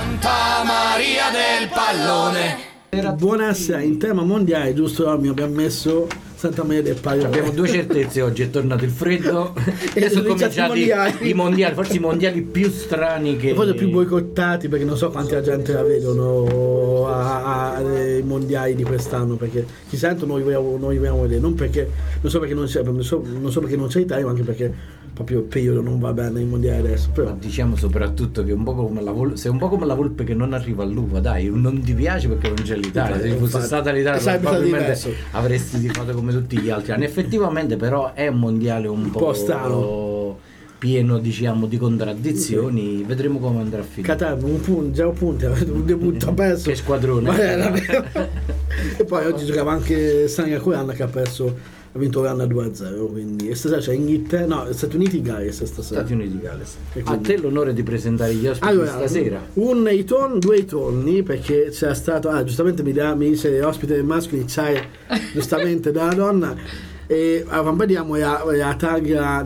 Santa Maria del Pallone. Buonasera, in tema mondiale, giusto? Abbiamo messo Santa Maria del Pallone. Abbiamo due certezze oggi: è tornato il freddo e sono cominciati i mondiali, forse i mondiali più strani che... forse più boicottati, perché non so quanta gente la vedono ai mondiali di quest'anno, perché chi sento noi vogliamo vedere, non so perché non c'è Italia, ma anche perché proprio il periodo non va bene ai mondiali adesso. Però diciamo soprattutto che è un po' come sei un po' come la volpe che non arriva all'uva, dai, non ti piace perché non c'è l'Italia. Se fosse stata l'Italia probabilmente avresti fatto come tutti gli altri anni. Effettivamente però è un mondiale un po' strano, pieno, diciamo, di contraddizioni. Vedremo come andrà a finire. Qatar, un debutto perso. Che squadrone. E poi oggi giocava anche Singapore che ha vinto l'anno 2-0, quindi stasera c'è Inghilterra, no, Stati Uniti Galles stasera. Stati Uniti Galles. A te l'onore di presentare gli ospiti stasera. Due tonni, perché c'era stato, giustamente mi dice ospite maschio, c'è giustamente dalla donna, e vediamo la taglia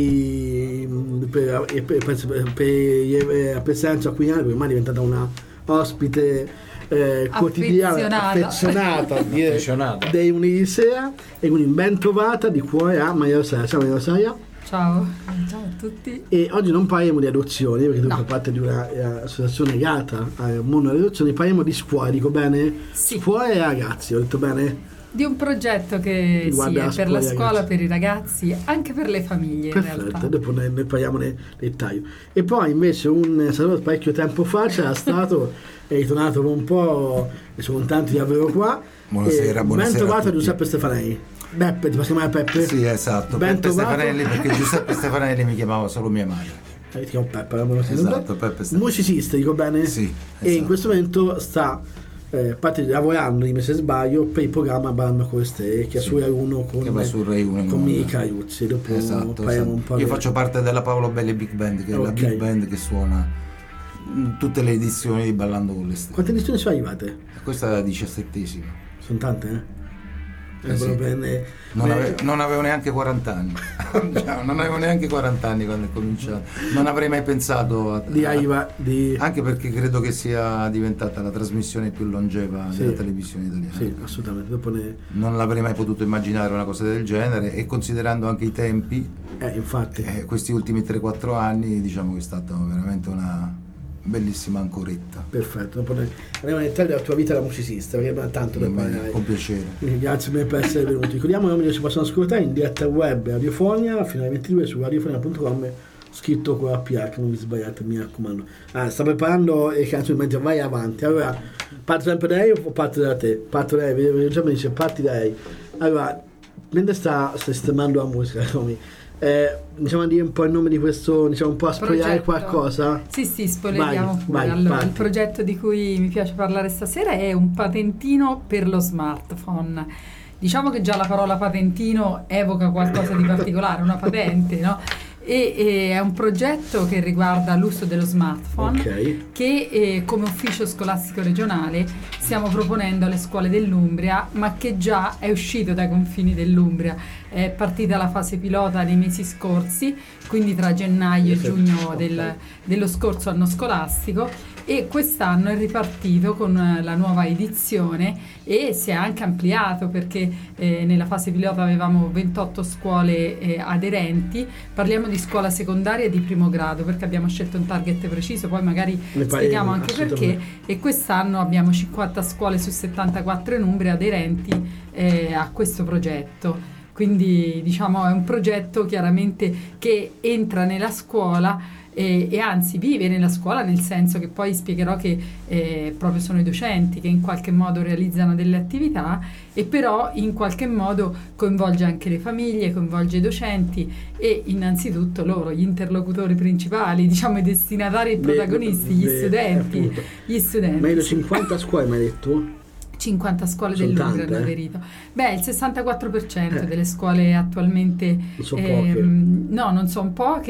per Sergio Aquilani, perché ormai è diventata una ospite quotidiana affezionata dei Unisea, e quindi ben trovata di cuore a Maria Rosaria. Ciao Maria Rosaria. Ciao a tutti. E oggi non parliamo di adozioni, perché tu fai parte di un'associazione legata al mondo delle adozioni, parliamo di scuola, dico bene? Sì. Scuola e ragazzi, ho detto bene? Di un progetto che è per la scuola, per i ragazzi, anche per le famiglie. Perfetto, in realtà. Dopo ne parliamo nel dettaglio. E poi invece parecchio tempo fa c'era stato, è ritornato un po', sono tanti davvero qua. Buonasera. Ben trovato Giuseppe Stefanelli. Beppe, ti posso chiamare Peppe? Sì, esatto. Ben Peppe trovato. Stefanelli, perché Giuseppe Stefanelli mi chiamava solo mia madre. Ti chiamo Peppe, esatto, Peppe Stefanelli. Musicista, dico bene? Sì, esatto. E in questo momento sta lavorando, se sbaglio, per il programma Balma con le Stelle, che è su Rai 1 con Mica Iuzzi. Dopo parliamo un po'. Io faccio parte della Paolo Belli Big Band, che è la big band che suona tutte le edizioni di Ballando con le Stelle. Quante edizioni sono arrivate? Questa è la 17ª. Sono tante, sì. Non avevo neanche 40 anni. Non avevo neanche 40 anni quando è cominciato. Non avrei mai pensato anche perché credo che sia diventata la trasmissione più longeva della televisione italiana. Sì, assolutamente. Non l'avrei mai potuto immaginare una cosa del genere, e considerando anche i tempi, infatti, questi ultimi 3-4 anni, diciamo che è stata veramente una bellissima ancoretta. Perfetto, dopo andiamo a entrare della tua vita da musicista, perché abbiamo tanto da parlare. Con piacere. Grazie per essere venuti. Ricordiamo i nomi che ci possono ascoltare in diretta web Radiofonia fino alle 22 su radiofonia.com, scritto con la PH, non vi sbagliate, mi raccomando. Sta preparando le canzoni mentre vai avanti. Allora, parto sempre da lei o parto da te? Parto da lei, già mi dice parti da lei. Allora, mentre sta sistemando la musica, diciamo dire un po' il nome di questo, diciamo un po' a spogliare qualcosa? Sì, spoileriamo pure. Allora, il progetto di cui mi piace parlare stasera è un patentino per lo smartphone. Diciamo che già la parola patentino evoca qualcosa di particolare, una patente, no? E è un progetto che riguarda l'uso dello smartphone, che come ufficio scolastico regionale stiamo proponendo alle scuole dell'Umbria, ma che già è uscito dai confini dell'Umbria. È partita la fase pilota nei mesi scorsi, quindi tra gennaio e giugno dello scorso anno scolastico, e quest'anno è ripartito con la nuova edizione e si è anche ampliato, perché nella fase pilota avevamo 28 scuole aderenti. Parliamo di scuola secondaria di primo grado, perché abbiamo scelto un target preciso, poi magari spieghiamo anche perché, e quest'anno abbiamo 50 scuole su 74 in Umbria aderenti a questo progetto. Quindi diciamo è un progetto chiaramente che entra nella scuola e anzi vive nella scuola, nel senso che poi spiegherò che proprio sono i docenti che in qualche modo realizzano delle attività, e però in qualche modo coinvolge anche le famiglie, coinvolge i docenti e innanzitutto loro, gli interlocutori principali, diciamo i destinatari e protagonisti, gli studenti. Meglio 50 scuole, mi hai detto? 50 scuole dell'Umbria hanno aderito. Beh, il 64% delle scuole attualmente non sono poche. No, non sono poche,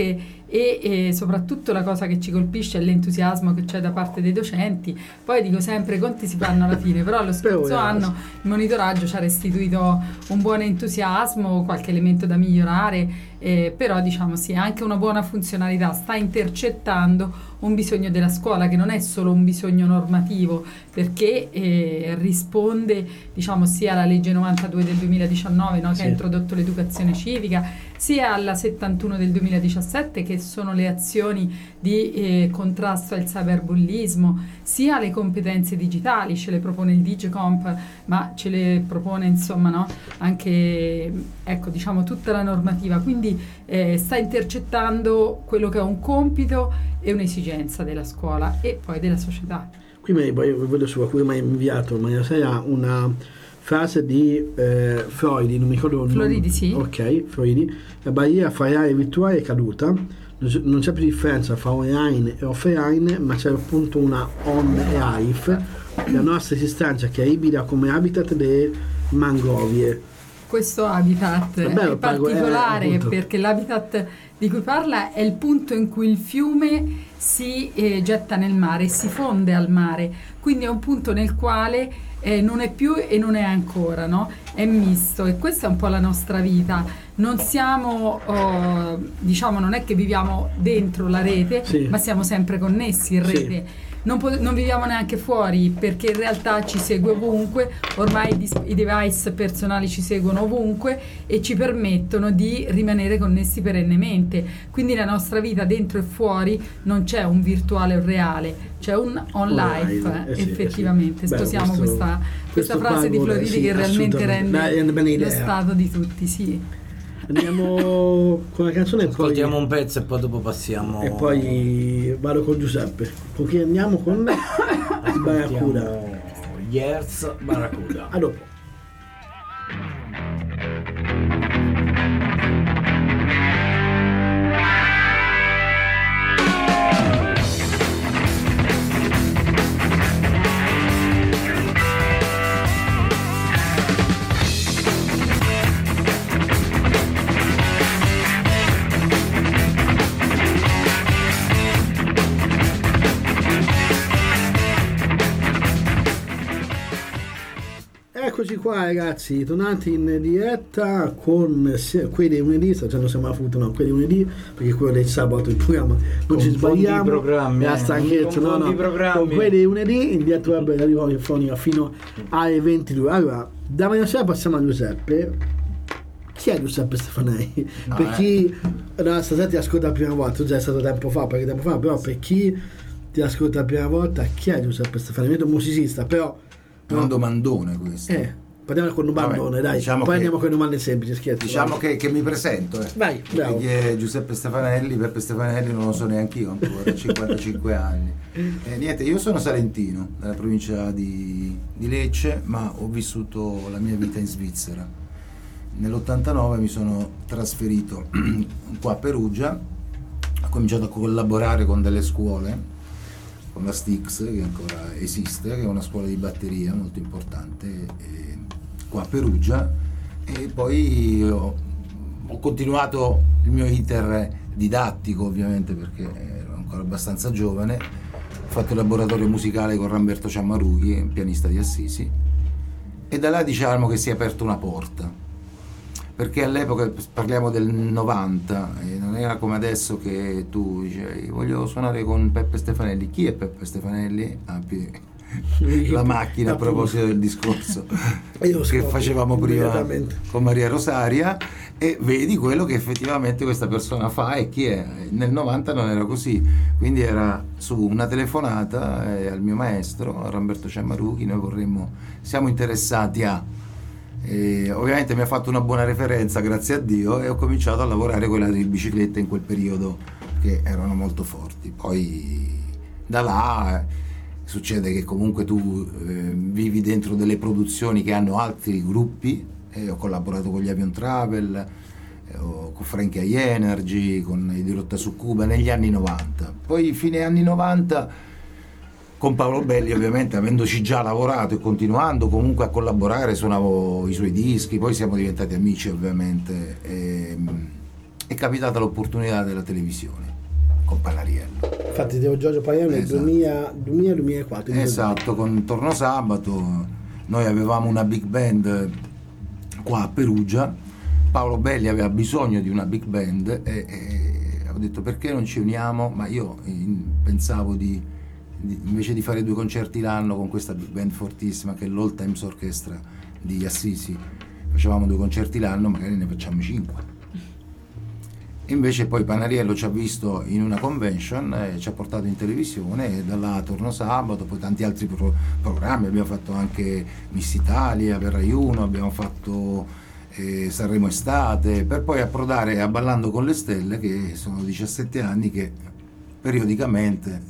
e soprattutto la cosa che ci colpisce è l'entusiasmo che c'è da parte dei docenti. Poi dico sempre, i conti si fanno alla fine, però lo scorso anno il monitoraggio ci ha restituito un buon entusiasmo, qualche elemento da migliorare, però diciamo sì, anche una buona funzionalità, sta intercettando un bisogno della scuola che non è solo un bisogno normativo, perché risponde diciamo sia alla legge 92 del 2019, no, che ha introdotto l'educazione civica, sia alla 71 del 2017 che sono le azioni di contrasto al cyberbullismo, sia le competenze digitali, ce le propone il Digicomp, ma ce le propone insomma, no, anche ecco diciamo tutta la normativa, quindi sta intercettando quello che è un compito e un'esigenza della scuola e poi della società. Qui vedo su qualcuno mi ha inviato in maniera seria una frase di Freud, non mi ricordo Floridi, sì. Ok, Freudi. La barriera fra reale e virtuale è caduta, non c'è più differenza fra online e offline, ma c'è appunto una on e AIF, la nostra esistenza che è ibrida come habitat delle mangrovie. Questo habitat è particolare perché l'habitat di cui parla è il punto in cui il fiume si getta nel mare, si fonde al mare, quindi è un punto nel quale non è più e non è ancora, no? È misto, e questa è un po' la nostra vita. Non siamo, diciamo, non è che viviamo dentro la rete, ma siamo sempre connessi in rete. Non viviamo neanche fuori, perché in realtà ci segue ovunque, ormai i device personali ci seguono ovunque e ci permettono di rimanere connessi perennemente. Quindi la nostra vita dentro e fuori non c'è un virtuale o reale, c'è un on life, effettivamente. Sposiamo questa frase di Floridi che realmente rende lo stato di tutti, sì. Andiamo con la canzone e poi ascoltiamo un pezzo e poi dopo passiamo e poi vado con Giuseppe. Con chi andiamo? Con Barracuda. Yerz Barracuda. A dopo. Eccoci qua ragazzi, tornati in diretta con quelli dei lunedì, già non siamo avuto quelli dei lunedì, perché quello del sabato il programma non ci sbagliamo, la stanchezza, con quelli dei lunedì in diretta web radiofonica fino alle 22. Allora, da Manosera passiamo a Giuseppe. Chi è Giuseppe Stefanelli? Per chi stasera ti ascolta la prima volta, tu già è stato tempo fa, però per chi ti ascolta la prima volta, chi è Giuseppe Stefanelli? Io sono un musicista, però è un domandone questo. Parliamo con un domandone, dai. Diciamo poi andiamo con domande semplici, scherzo. Diciamo che mi presento. Vai, bravo. Chi è Giuseppe Stefanelli? Peppe Stefanelli non lo so neanche io ancora, 55 anni. Niente, io sono salentino, della provincia di Lecce, ma ho vissuto la mia vita in Svizzera. Nell'89 mi sono trasferito qua a Perugia, ho cominciato a collaborare con delle scuole, con la Stix, che ancora esiste, che è una scuola di batteria molto importante qua a Perugia, e poi ho continuato il mio iter didattico, ovviamente perché ero ancora abbastanza giovane. Ho fatto il laboratorio musicale con Ramberto Ciammarughi, un pianista di Assisi, e da là diciamo che si è aperta una porta, perché all'epoca, parliamo del 90, e non era come adesso che tu dicevi voglio suonare con Peppe Stefanelli. Chi è Peppe Stefanelli? La macchina, a proposito del discorso che facevamo prima con Maria Rosaria, e vedi quello che effettivamente questa persona fa e chi è. Nel 90 non era così, quindi era su una telefonata al mio maestro, a Ramberto Ciammarughi, noi siamo interessati a... ovviamente mi ha fatto una buona referenza, grazie a Dio, e ho cominciato a lavorare con le biciclette in quel periodo che erano molto forti. Poi da là succede che comunque tu vivi dentro delle produzioni che hanno altri gruppi, ho collaborato con gli Avion Travel, con Frankie High Energy, con i Dirotta su Cuba negli anni 90. Poi fine anni 90 con Paolo Belli, ovviamente, avendoci già lavorato e continuando comunque a collaborare, suonavo i suoi dischi, poi siamo diventati amici ovviamente, è capitata l'opportunità della televisione. con Panariello. Infatti Teo Giorgio Panariello nel 2000-2004. Esatto, con Torno Sabato noi avevamo una big band qua a Perugia, Paolo Belli aveva bisogno di una big band e ho detto perché non ci uniamo, ma io pensavo invece di fare 2 concerti l'anno con questa big band fortissima che è l'Old Times Orchestra di Assisi, facevamo 2 concerti l'anno, magari ne facciamo 5. Invece poi Panariello ci ha visto in una convention e ci ha portato in televisione e da là Torno Sabato, poi tanti altri programmi, abbiamo fatto anche Miss Italia per Rai 1, abbiamo fatto Sanremo Estate, per poi approdare a Ballando con le Stelle, che sono 17 anni che periodicamente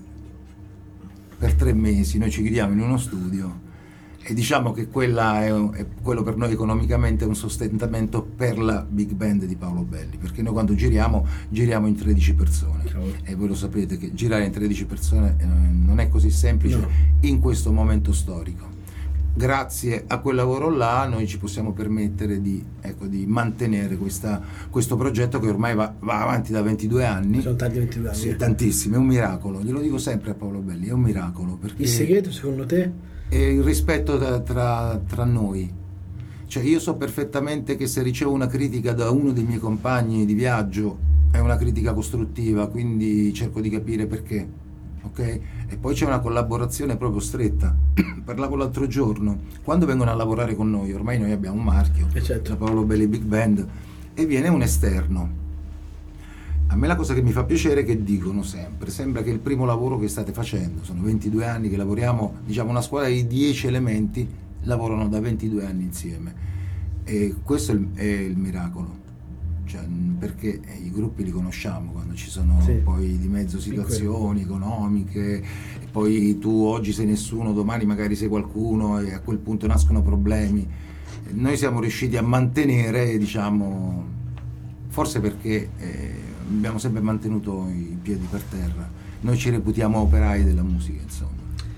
per 3 mesi noi ci chiudiamo in uno studio e diciamo che quella è quello per noi economicamente è un sostentamento per la big band di Paolo Belli, perché noi quando giriamo in 13 persone e voi lo sapete che girare in 13 persone non è così semplice in questo momento storico. Grazie a quel lavoro là noi ci possiamo permettere di mantenere questo progetto che ormai va avanti da 22 anni. Sono tanti 22 anni. Sì, tantissimi, è un miracolo, glielo dico sempre a Paolo Belli, è un miracolo. Perché il segreto secondo te? È il rispetto tra noi. Cioè io so perfettamente che se ricevo una critica da uno dei miei compagni di viaggio è una critica costruttiva, quindi cerco di capire perché, ok? E poi c'è una collaborazione proprio stretta. Parlavo l'altro giorno, quando vengono a lavorare con noi, ormai noi abbiamo un marchio, certo. La Paolo Belli Big Band, e viene un esterno. A me la cosa che mi fa piacere è che dicono sempre, sembra che il primo lavoro che state facendo, sono 22 anni che lavoriamo, diciamo una squadra di 10 elementi lavorano da 22 anni insieme e questo è il miracolo, cioè, perché i gruppi li conosciamo quando ci sono poi di mezzo situazioni economiche e poi tu oggi sei nessuno, domani magari sei qualcuno e a quel punto nascono problemi. Noi siamo riusciti a mantenere, diciamo, forse perché abbiamo sempre mantenuto i piedi per terra, noi ci reputiamo operai della musica, insomma.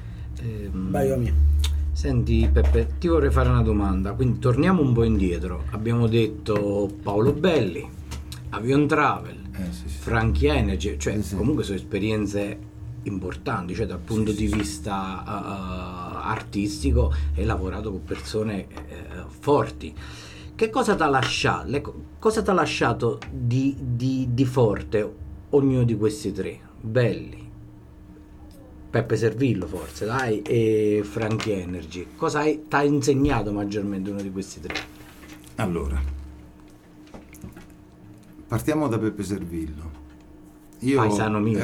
Senti Peppe, ti vorrei fare una domanda, quindi torniamo un po' indietro, abbiamo detto Paolo Belli, Avion Travel, Frankie Energy, cioè comunque sono esperienze importanti, cioè dal punto di vista artistico hai lavorato con persone forti. Che cosa ti ha lasciato di forte ognuno di questi 3? Belli, Peppe Servillo forse, dai, e Frankie Energy. Cosa ti ha insegnato maggiormente uno di questi 3? Allora, partiamo da Peppe Servillo. Io paesano mio,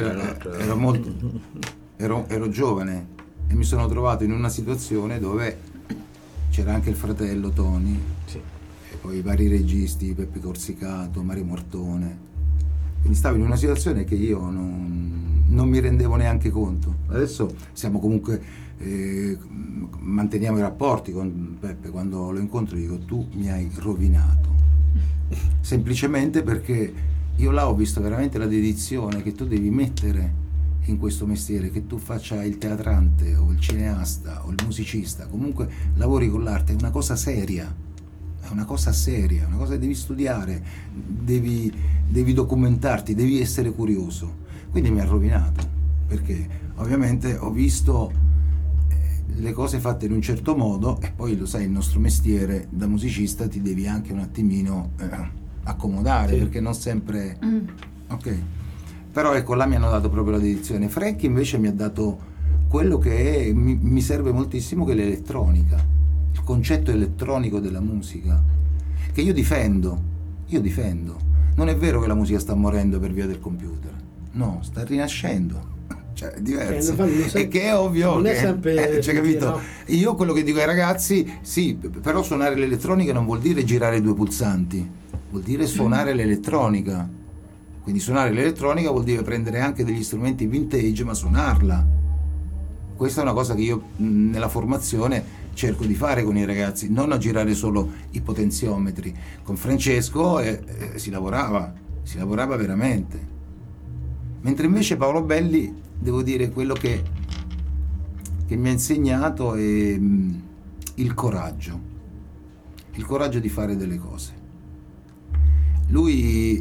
ero giovane e mi sono trovato in una situazione dove c'era anche il fratello Tony, e poi i vari registi, Peppe Corsicato, Mario Mortone, quindi stavo in una situazione che io non mi rendevo neanche conto. Adesso siamo comunque manteniamo i rapporti con Peppe, quando lo incontro dico tu mi hai rovinato, semplicemente perché io là ho visto veramente la dedizione che tu devi mettere in questo mestiere, che tu faccia il teatrante o il cineasta o il musicista, comunque lavori con l'arte, è una cosa seria, una cosa che devi studiare, devi documentarti, devi essere curioso. Quindi mi ha rovinato, perché ovviamente ho visto le cose fatte in un certo modo e poi lo sai, il nostro mestiere da musicista ti devi anche un attimino accomodare, perché non sempre ok. Però ecco, là mi hanno dato proprio la dedizione. Frankie invece mi ha dato quello che mi serve moltissimo, che è l'elettronica, il concetto elettronico della musica, che io difendo. Non è vero che la musica sta morendo per via del computer, no, sta rinascendo, cioè è diverso, e che è ovvio, non che è sempre cioè, capito? No? Io quello che dico ai ragazzi, sì, però suonare l'elettronica non vuol dire girare 2 pulsanti, vuol dire suonare l'elettronica. Quindi suonare l'elettronica vuol dire prendere anche degli strumenti vintage ma suonarla. Questa è una cosa che io nella formazione cerco di fare con i ragazzi, non a girare solo i potenziometri. Con Francesco si lavorava veramente. Mentre invece Paolo Belli, devo dire, quello che mi ha insegnato è il coraggio di fare delle cose. Lui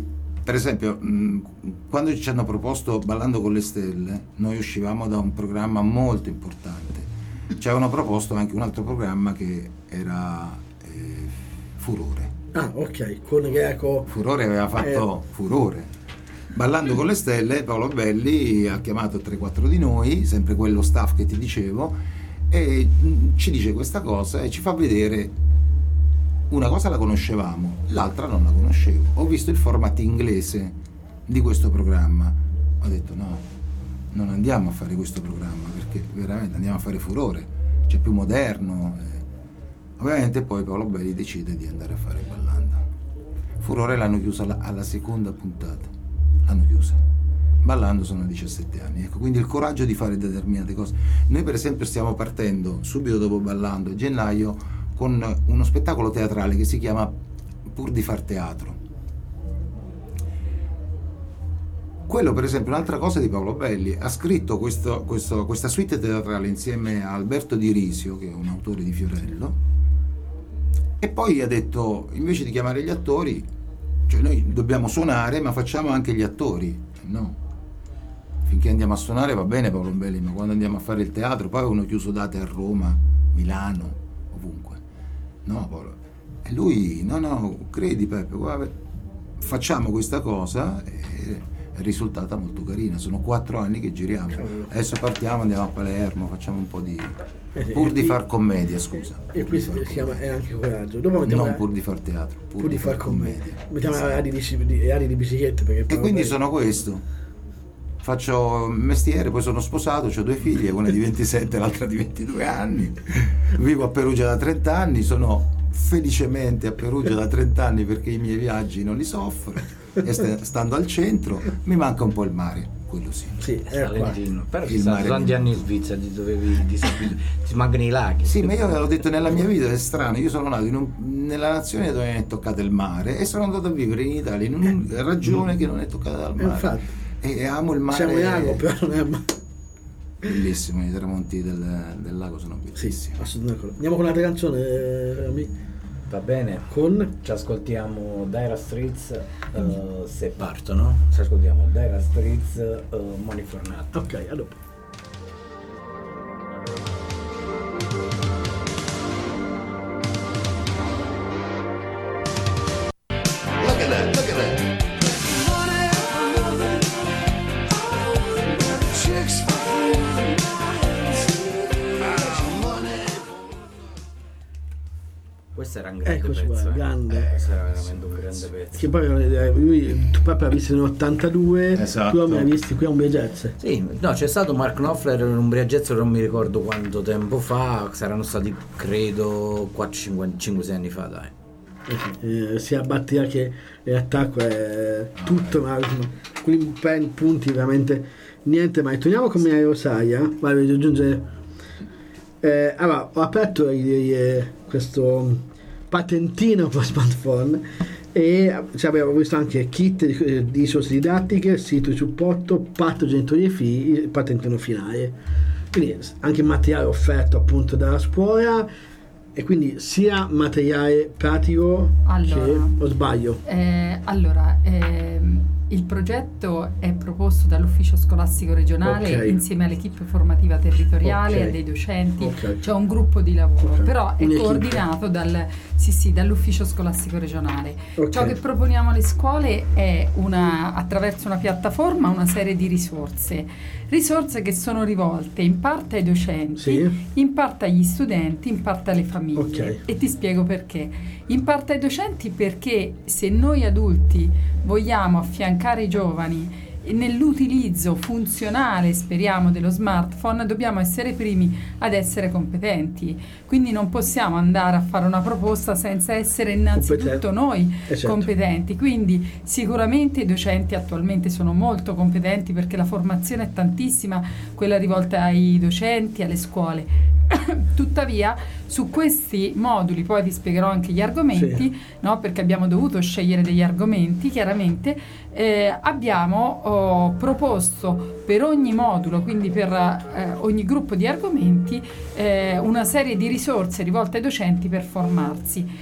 per esempio, quando ci hanno proposto Ballando con le Stelle, noi uscivamo da un programma molto importante. Ci avevano proposto anche un altro programma che era Furore. Ah, ok, con Greco. Furore aveva fatto Furore. Ballando con le Stelle, Paolo Belli ha chiamato 3-4 di noi, sempre quello staff che ti dicevo, e ci dice questa cosa e ci fa vedere. Una cosa la conoscevamo, l'altra non la conoscevo. Ho visto il format inglese di questo programma. Ho detto no, non andiamo a fare questo programma, perché veramente andiamo a fare Furore, cioè più moderno. Ovviamente poi Paolo Belli decide di andare a fare Ballando. Furore l'hanno chiusa alla seconda puntata, l'hanno chiusa. Ballando sono 17 anni, ecco, quindi il coraggio di fare determinate cose. Noi per esempio stiamo partendo subito dopo Ballando, a gennaio, con uno spettacolo teatrale che si chiama Pur di far teatro. Quello, per esempio, un'altra cosa di Paolo Belli, ha scritto questa suite teatrale insieme a Alberto Di Risio, che è un autore di Fiorello, e poi ha detto, invece di chiamare gli attori, cioè noi dobbiamo suonare, ma facciamo anche gli attori. No, finché andiamo a suonare va bene Paolo Belli, ma quando andiamo a fare il teatro, poi avevano chiuso date a Roma, Milano, ovunque. No, Paolo. E lui, no, credi Peppe, guarda, facciamo questa cosa e è risultata molto carina. Sono 4 anni che giriamo. Adesso partiamo, andiamo a Palermo, facciamo un po' di... Pur di far commedia, scusa. E qui si chiama È anche coraggio. Dopo non pur di far teatro, pur di far commedia. Mettiamo ari di biciclette. Perché e quindi sono questo. Faccio mestiere, poi sono sposato, ho 2 figlie, una di 27 e l'altra di 22 anni. Vivo a Perugia da 30 anni, sono felicemente a Perugia da 30 anni perché i miei viaggi non li soffro. E stando al centro mi manca un po' il mare, quello sì. Sì, Salentino. Però ci sono tanti anni in Svizzera, ti mancano i laghi. Sì, ma io l'ho detto nella mia vita, è strano, io sono nato nella nazione dove non è toccato il mare e sono andato a vivere in Italia in una regione che non è toccata dal mare. Infatti. E amo il mare. Siamo in lago, però non è mare. Bellissimo, i tramonti del lago sono bellissimi. Sì, assolutamente. Andiamo con un'altra canzone, va bene, ci ascoltiamo Dire Straits, se partono, ci ascoltiamo Dire Straits, Money for Nothing. Ok, a dopo. Questo era un grande pezzo. Grande. Questo era veramente un grande pezzo. Che poi lui, tu Peppe l'ha visto nell'82, esatto. Tu mi hai visto qui a Umbria Jazz. Sì, no, c'è stato Mark Knopfler in Umbria Jazz, non mi ricordo quanto tempo fa, saranno stati credo 5-6 anni fa, dai. Sia batteria che l'attacco è tutto, ma quei punti veramente niente mai. Torniamo con Mia Rosaia, voglio aggiungere. Allora, ho aperto questo patentino per smartphone e abbiamo visto anche kit di risorse didattiche, sito di supporto, patto genitori e figli, patentino finale, quindi anche materiale offerto appunto dalla scuola, e quindi sia materiale pratico che, o sbaglio? Il progetto è proposto dall'ufficio scolastico regionale insieme all'equipe formativa territoriale e dei docenti, c'è un gruppo di lavoro, però è coordinato dall'ufficio scolastico regionale. Ciò che proponiamo alle scuole è attraverso una piattaforma una serie di risorse che sono rivolte in parte ai docenti, in parte agli studenti, in parte alle famiglie. E ti spiego perché. In parte ai docenti perché se noi adulti vogliamo affiancare i giovani nell'utilizzo funzionale, speriamo, dello smartphone, dobbiamo essere primi ad essere competenti, quindi non possiamo andare a fare una proposta senza essere innanzitutto noi competenti. Quindi sicuramente i docenti attualmente sono molto competenti perché la formazione è tantissima, quella rivolta ai docenti, alle scuole. Tuttavia su questi moduli, poi ti spiegherò anche gli argomenti, no? Perché abbiamo dovuto scegliere degli argomenti, chiaramente abbiamo proposto per ogni modulo, quindi per ogni gruppo di argomenti, una serie di risorse rivolte ai docenti per formarsi.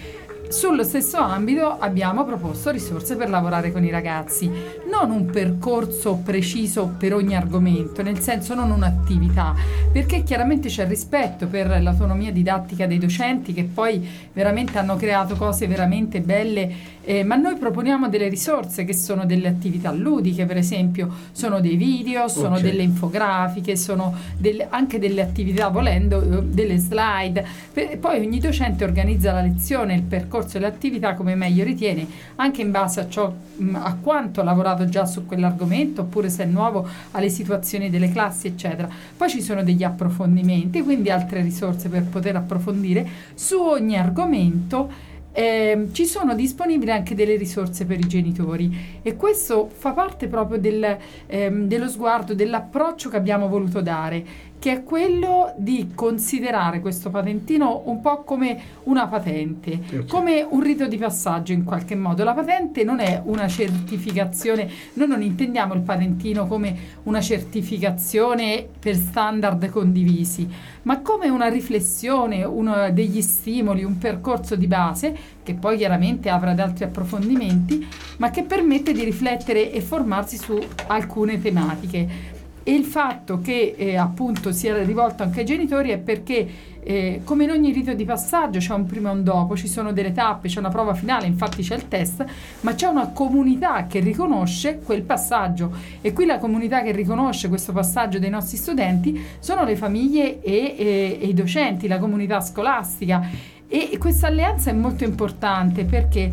Sullo stesso ambito abbiamo proposto risorse per lavorare con i ragazzi, non un percorso preciso per ogni argomento, nel senso non un'attività, perché chiaramente c'è rispetto per l'autonomia didattica dei docenti che poi veramente hanno creato cose veramente belle, ma noi proponiamo delle risorse che sono delle attività ludiche, per esempio sono dei video, sono delle infografiche, sono anche delle attività, volendo delle slide, poi ogni docente organizza la lezione, il percorso e l'attività come meglio ritiene, anche in base a ciò, a quanto ha lavorato già su quell'argomento, oppure se è nuovo alle situazioni delle classi, eccetera. Poi ci sono degli approfondimenti, quindi altre risorse per poter approfondire su ogni argomento. Ci sono disponibili anche delle risorse per i genitori, e questo fa parte proprio dello sguardo, dell'approccio che abbiamo voluto dare, che è quello di considerare questo patentino un po' come una patente, come un rito di passaggio in qualche modo. La patente non è una certificazione, noi non intendiamo il patentino come una certificazione per standard condivisi, ma come una riflessione, uno degli stimoli, un percorso di base che poi chiaramente apre ad altri approfondimenti, ma che permette di riflettere e formarsi su alcune tematiche. E il fatto che appunto sia rivolto anche ai genitori è perché come in ogni rito di passaggio c'è un prima e un dopo, ci sono delle tappe, c'è una prova finale, infatti c'è il test, ma c'è una comunità che riconosce quel passaggio, e qui la comunità che riconosce questo passaggio dei nostri studenti sono le famiglie e i docenti, la comunità scolastica. E questa alleanza è molto importante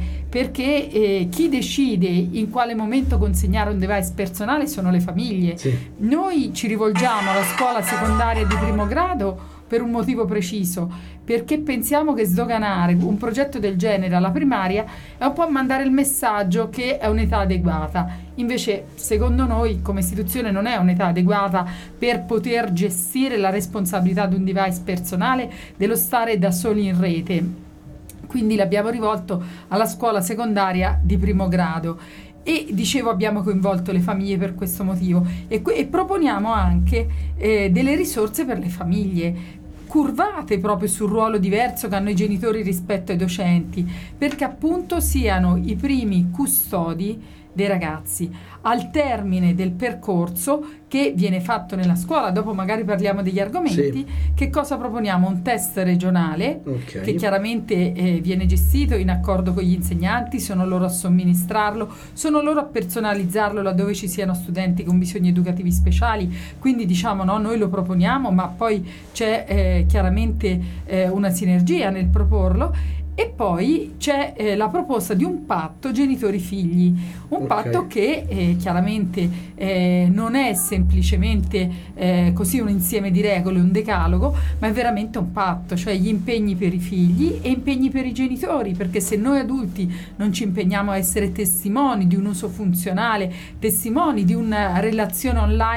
perché chi decide in quale momento consegnare un device personale sono le famiglie. Noi ci rivolgiamo alla scuola secondaria di primo grado per un motivo preciso, perché pensiamo che sdoganare un progetto del genere alla primaria è un po' mandare il messaggio che è un'età adeguata. Invece, secondo noi, come istituzione non è un'età adeguata per poter gestire la responsabilità di un device personale, dello stare da soli in rete. Quindi l'abbiamo rivolto alla scuola secondaria di primo grado. E dicevo, abbiamo coinvolto le famiglie per questo motivo e proponiamo anche delle risorse per le famiglie, curvate proprio sul ruolo diverso che hanno i genitori rispetto ai docenti, perché appunto siano i primi custodi dei ragazzi al termine del percorso che viene fatto nella scuola. Dopo magari parliamo degli argomenti. Che cosa proponiamo? Un test regionale che chiaramente viene gestito in accordo con gli insegnanti, sono loro a somministrarlo, sono loro a personalizzarlo laddove ci siano studenti con bisogni educativi speciali, quindi diciamo no, noi lo proponiamo, ma poi c'è chiaramente una sinergia nel proporlo. E poi c'è la proposta di un patto genitori-figli, un patto che chiaramente non è semplicemente così un insieme di regole, un decalogo, ma è veramente un patto, cioè gli impegni per i figli e impegni per i genitori, perché se noi adulti non ci impegniamo a essere testimoni di un uso funzionale, testimoni di una relazione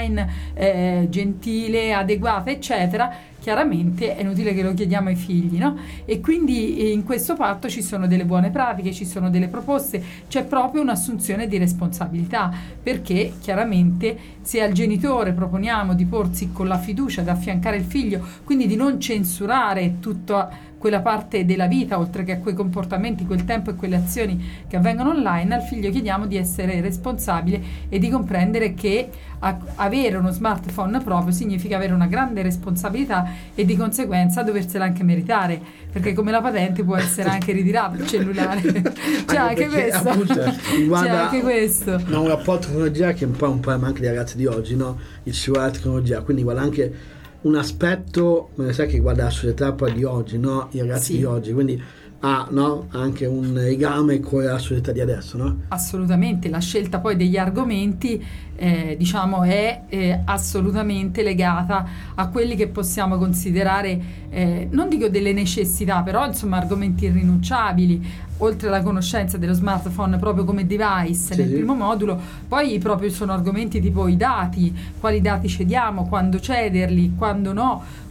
online gentile, adeguata, eccetera, chiaramente è inutile che lo chiediamo ai figli, no? E quindi in questo patto ci sono delle buone pratiche, ci sono delle proposte, c'è proprio un'assunzione di responsabilità, perché chiaramente se al genitore proponiamo di porsi con la fiducia ad affiancare il figlio, quindi di non censurare tutta quella parte della vita, oltre che a quei comportamenti, quel tempo e quelle azioni che avvengono online, al figlio chiediamo di essere responsabile e di comprendere che avere uno smartphone proprio significa avere una grande responsabilità e di conseguenza doversela anche meritare, perché come la patente può essere anche ritirato il cellulare. C'è anche questo. Appunto, c'è anche questo. No, un rapporto con la tecnologia che è un po' un problema anche dei ragazzi di oggi, no? Il cellulare e la tecnologia, quindi guarda anche un aspetto, sai, che guarda la società poi di oggi, no? I ragazzi di oggi, quindi ha anche un legame con la società di adesso, no? Assolutamente, la scelta poi degli argomenti diciamo è assolutamente legata a quelli che possiamo considerare non dico delle necessità, però insomma argomenti irrinunciabili, oltre alla conoscenza dello smartphone proprio come device nel primo modulo. Poi proprio sono argomenti tipo i dati, quali dati cediamo, quando cederli, quando no,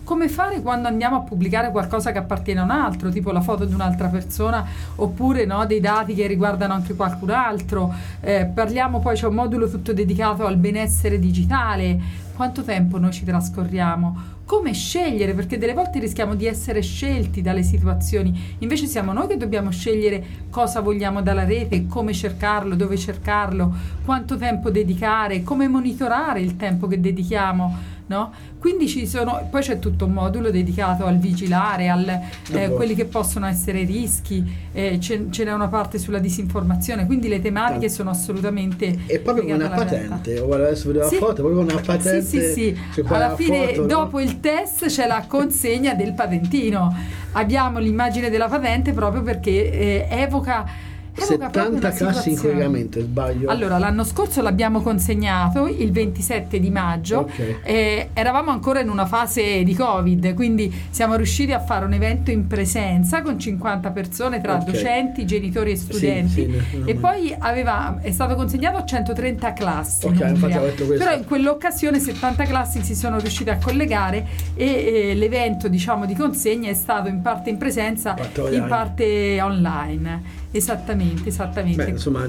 come fare quando andiamo a pubblicare qualcosa che appartiene a un altro, tipo la foto di un'altra persona, oppure no, dei dati che riguardano anche qualcun altro. Parliamo poi, c'è un modulo tutto dedicato al benessere digitale. Quanto tempo noi ci trascorriamo? Come scegliere? Perché delle volte rischiamo di essere scelti dalle situazioni, invece siamo noi che dobbiamo scegliere cosa vogliamo dalla rete, come cercarlo, dove cercarlo, quanto tempo dedicare, come monitorare il tempo che dedichiamo, no? Quindi poi c'è tutto un modulo dedicato al vigilare, quelli che possono essere rischi, ce n'è una parte sulla disinformazione, quindi le tematiche sono assolutamente... E proprio con una patente, guarda, adesso vedo la foto, proprio con una patente. Sì. Alla fine, foto, dopo il test c'è la consegna del patentino. Abbiamo l'immagine della patente proprio perché evoca 70 classi in collegamento, sbaglio? Allora, l'anno scorso l'abbiamo consegnato il 27 di maggio, eravamo ancora in una fase di Covid, quindi siamo riusciti a fare un evento in presenza con 50 persone tra docenti, genitori e studenti, e poi è stato consegnato a 130 classi, però in quell'occasione 70 classi si sono riuscite a collegare e l'evento, diciamo, di consegna è stato in parte in presenza, in parte online. Esattamente. Beh, insomma,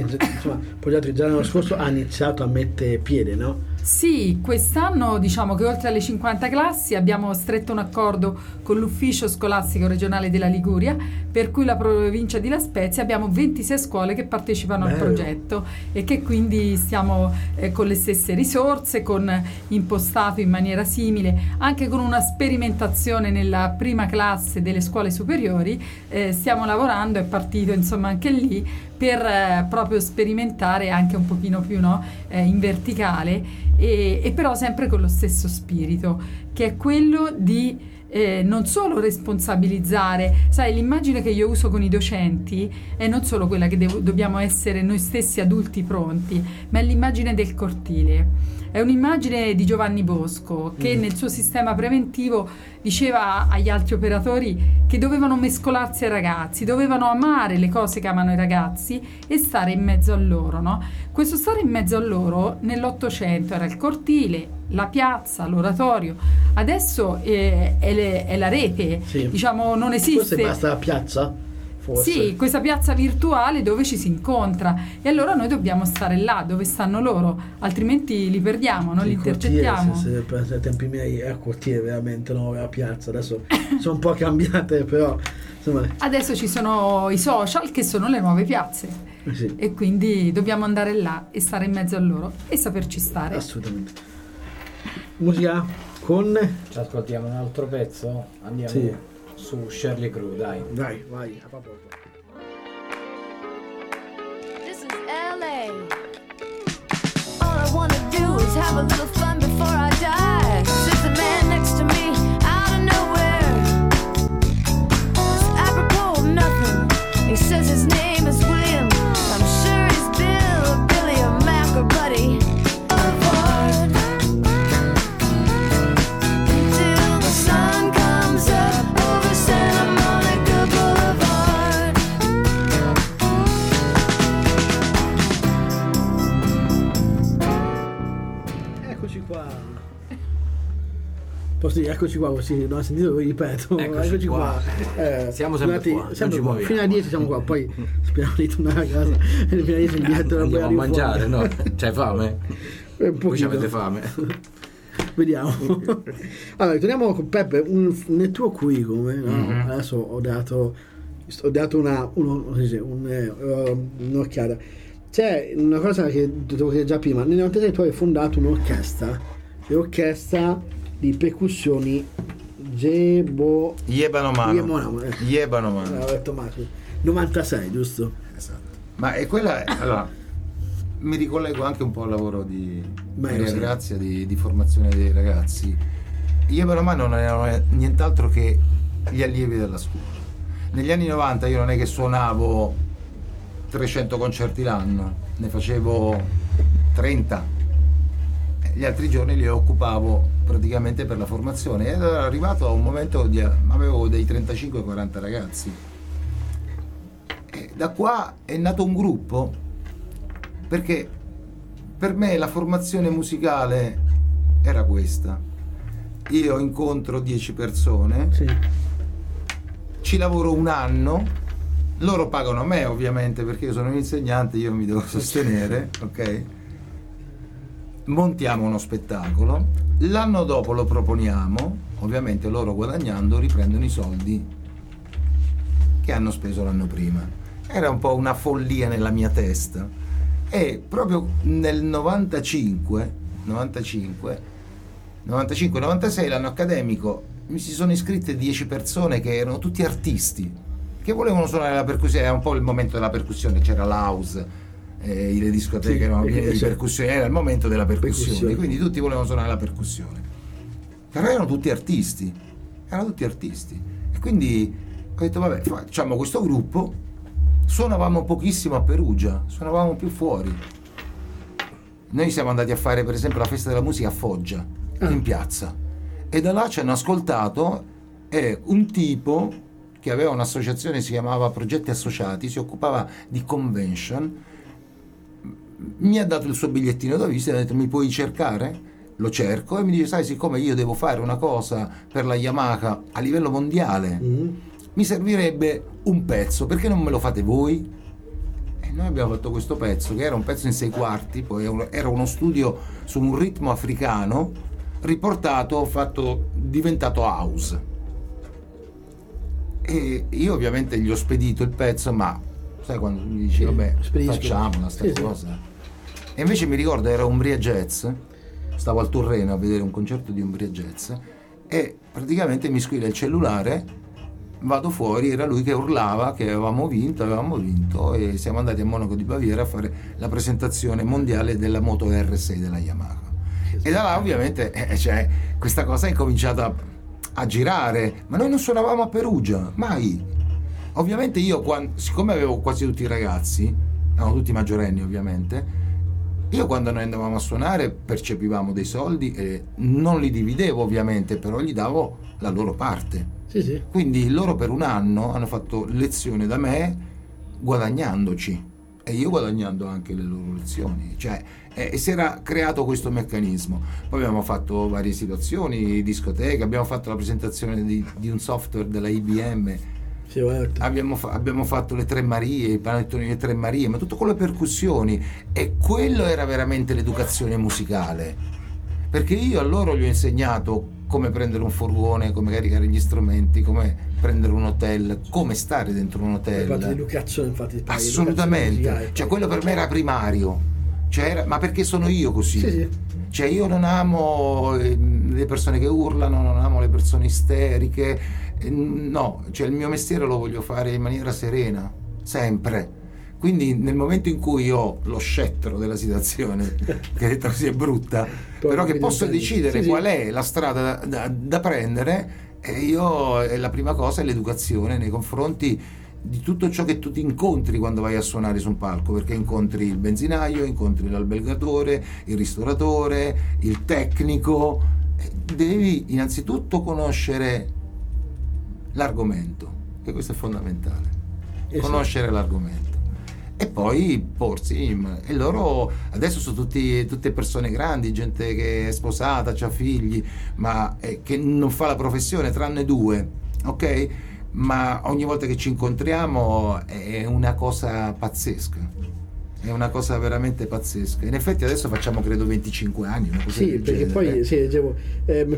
progetto già l'anno scorso ha iniziato a mettere piede, no? Sì, quest'anno diciamo che oltre alle 50 classi abbiamo stretto un accordo con l'ufficio scolastico regionale della Liguria, per cui la provincia di La Spezia abbiamo 26 scuole che partecipano al progetto e che quindi stiamo con le stesse risorse, impostato in maniera simile, anche con una sperimentazione nella prima classe delle scuole superiori. Stiamo lavorando, è partito insomma anche lì per proprio sperimentare anche un pochino più in verticale, e però sempre con lo stesso spirito, che è quello di non solo responsabilizzare. Sai, l'immagine che io uso con i docenti è non solo quella che dobbiamo essere noi stessi adulti pronti, ma è l'immagine del cortile. È un'immagine di Giovanni Bosco che nel suo sistema preventivo diceva agli altri operatori che dovevano mescolarsi ai ragazzi, dovevano amare le cose che amano i ragazzi e stare in mezzo a loro, no? Questo stare in mezzo a loro nell'Ottocento era il cortile, la piazza, l'oratorio. Adesso è la rete, diciamo, non esiste. Forse basta la piazza? Forse. Sì, questa piazza virtuale dove ci si incontra, e allora noi dobbiamo stare là dove stanno loro, altrimenti li perdiamo, li intercettiamo. Ai tempi miei era cortiere veramente, non aveva piazza, adesso sono un po' cambiate, però insomma. Adesso ci sono i social che sono le nuove piazze, e quindi dobbiamo andare là e stare in mezzo a loro e saperci stare. Assolutamente. Musica con... Ci ascoltiamo un altro pezzo? Andiamo su Shirley Crew, dai, vai, a proposito. This is LA. All I wanna do is have a little fun before I die. There's a man next to me out of nowhere. It's apropos of nothing. He says his name is William. I'm sure he's Bill or Billy or Mac or Buddy. Eccoci qua, così non ha sentito, vi ripeto. Eccoci qua. Siamo sempre qua. Fino a 10 siamo qua, poi speriamo di tornare a casa e fino a 10 andiamo a mangiare, no? C'hai fame? Voi avete fame? Vediamo. Allora, torniamo con Peppe, nel tuo curriculum, no? Adesso ho dato un'occhiata. C'è una cosa che devo dire già prima. Nel 96 tu hai fondato un'orchestra, di percussioni Yebanomano. Ho detto Marco. 96, giusto? Esatto. Ma è quella, allora, mi ricollego anche un po' al lavoro di Maria Grazia di formazione dei ragazzi. Yebanomano non erano nient'altro che gli allievi della scuola. Negli anni 90 io non è che suonavo 300 concerti l'anno, ne facevo 30. Gli altri giorni li occupavo praticamente per la formazione, ed ero arrivato a un momento avevo dei 35-40 ragazzi, e da qua è nato un gruppo, perché per me la formazione musicale era questa, io incontro 10 persone, sì. Ci lavoro un anno, loro pagano a me ovviamente perché io sono un insegnante, io mi devo sostenere, ok? Montiamo uno spettacolo, l'anno dopo lo proponiamo, ovviamente loro guadagnando riprendono i soldi che hanno speso l'anno prima. Era un po' una follia nella mia testa e proprio nel 95-96, l'anno accademico, mi si sono iscritte 10 persone che erano tutti artisti che volevano suonare la percussione. Era un po' il momento della percussione, c'era l'house, le discoteche erano piene di percussione, era il momento della percussione, quindi tutti volevano suonare la percussione, però erano tutti artisti e quindi ho detto vabbè, facciamo questo gruppo. Suonavamo pochissimo a Perugia, suonavamo più fuori. Noi siamo andati a fare per esempio la festa della musica a Foggia, in piazza, e da là ci hanno ascoltato un tipo che aveva un'associazione, si chiamava Progetti Associati, si occupava di convention, mi ha dato il suo bigliettino da visita e ha detto mi puoi cercare? Lo cerco e mi dice sai, siccome io devo fare una cosa per la Yamaha a livello mondiale, mi servirebbe un pezzo, perché non me lo fate voi? E noi abbiamo fatto questo pezzo che era un pezzo in 6/4, poi era uno studio su un ritmo africano riportato, diventato house, e io ovviamente gli ho spedito il pezzo, ma sai quando mi dici vabbè facciamola sta cosa, e invece mi ricordo era Umbria Jazz, stavo al Torreno a vedere un concerto di Umbria Jazz e praticamente mi squilla il cellulare, vado fuori, era lui che urlava che avevamo vinto e siamo andati a Monaco di Baviera a fare la presentazione mondiale della Moto R6 della Yamaha. E da là ovviamente questa cosa è incominciata a girare, ma noi non suonavamo a Perugia, mai. Ovviamente io, siccome avevo quasi tutti i ragazzi, erano tutti maggiorenni ovviamente, io quando noi andavamo a suonare percepivamo dei soldi e non li dividevo ovviamente, però gli davo la loro parte. Sì. Quindi loro per un anno hanno fatto lezione da me guadagnandoci e io guadagnando anche le loro lezioni, e si era creato questo meccanismo. Poi abbiamo fatto varie situazioni, discoteche, abbiamo fatto la presentazione di un software della IBM, abbiamo fatto le Tre Marie, i panettoni delle Tre Marie, ma tutto con le percussioni, e quello era veramente l'educazione musicale, perché io a loro gli ho insegnato come prendere un furgone, come caricare gli strumenti, come prendere un hotel, come stare dentro un hotel. L'educazione, infatti, assolutamente, quello per me era primario, ma perché sono io così. Sì. Io non amo le persone che urlano, non amo le persone isteriche, no, il mio mestiere lo voglio fare in maniera serena, sempre. Quindi nel momento in cui ho lo scettro della situazione, che detto così è brutta, però che posso decidere qual è la strada da prendere, la prima cosa è l'educazione nei confronti di tutto ciò che tu ti incontri quando vai a suonare su un palco, perché incontri il benzinaio, incontri l'albergatore, il ristoratore, il tecnico. Devi innanzitutto conoscere l'argomento, e questo è fondamentale, conoscere l'argomento. E poi porsi, e loro adesso sono tutte persone grandi, gente che è sposata, ha figli, ma che non fa la professione tranne 2, ok? Ma ogni volta che ci incontriamo è una cosa pazzesca. È una cosa veramente pazzesca. In effetti adesso facciamo credo 25 anni, una cosa del perché genere. Poi mi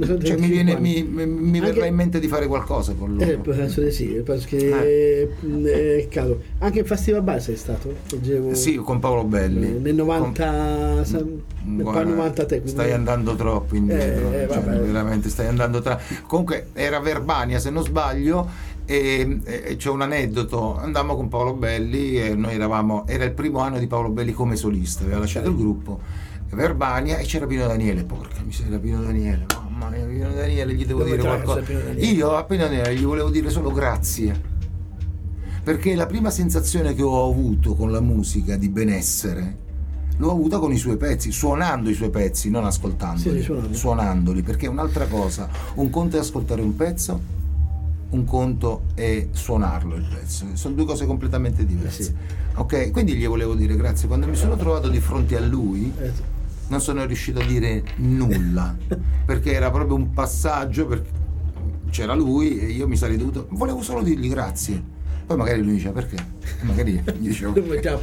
verrà in mente di fare qualcosa con loro. Penso di sì, perché cavolo, anche il Festival Bar sei stato? Sì, con Paolo Belli. Nel 90 93. Stai andando troppo indietro, veramente stai andando comunque era Verbania se non sbaglio. E c'è un aneddoto, andammo con Paolo Belli e noi era il primo anno di Paolo Belli come solista, aveva lasciato il gruppo Verbania e c'era Pino Daniele, porca miseria, Pino Daniele, mamma mia, Pino Daniele, gli devo dire qualcosa. Io a Pino Daniele gli volevo dire solo grazie, perché la prima sensazione che ho avuto con la musica di benessere l'ho avuta con i suoi pezzi, suonando i suoi pezzi, non ascoltandoli, suonandoli, perché è un'altra cosa. Un conto è ascoltare un pezzo, un conto è suonarlo il pezzo, sono due cose completamente diverse. Ok, quindi gli volevo dire grazie. Quando mi sono trovato di fronte a lui non sono riuscito a dire nulla perché era proprio un passaggio, perché c'era lui e io mi sarei dovuto, volevo solo dirgli grazie, poi magari lui diceva perché, magari gli dicevo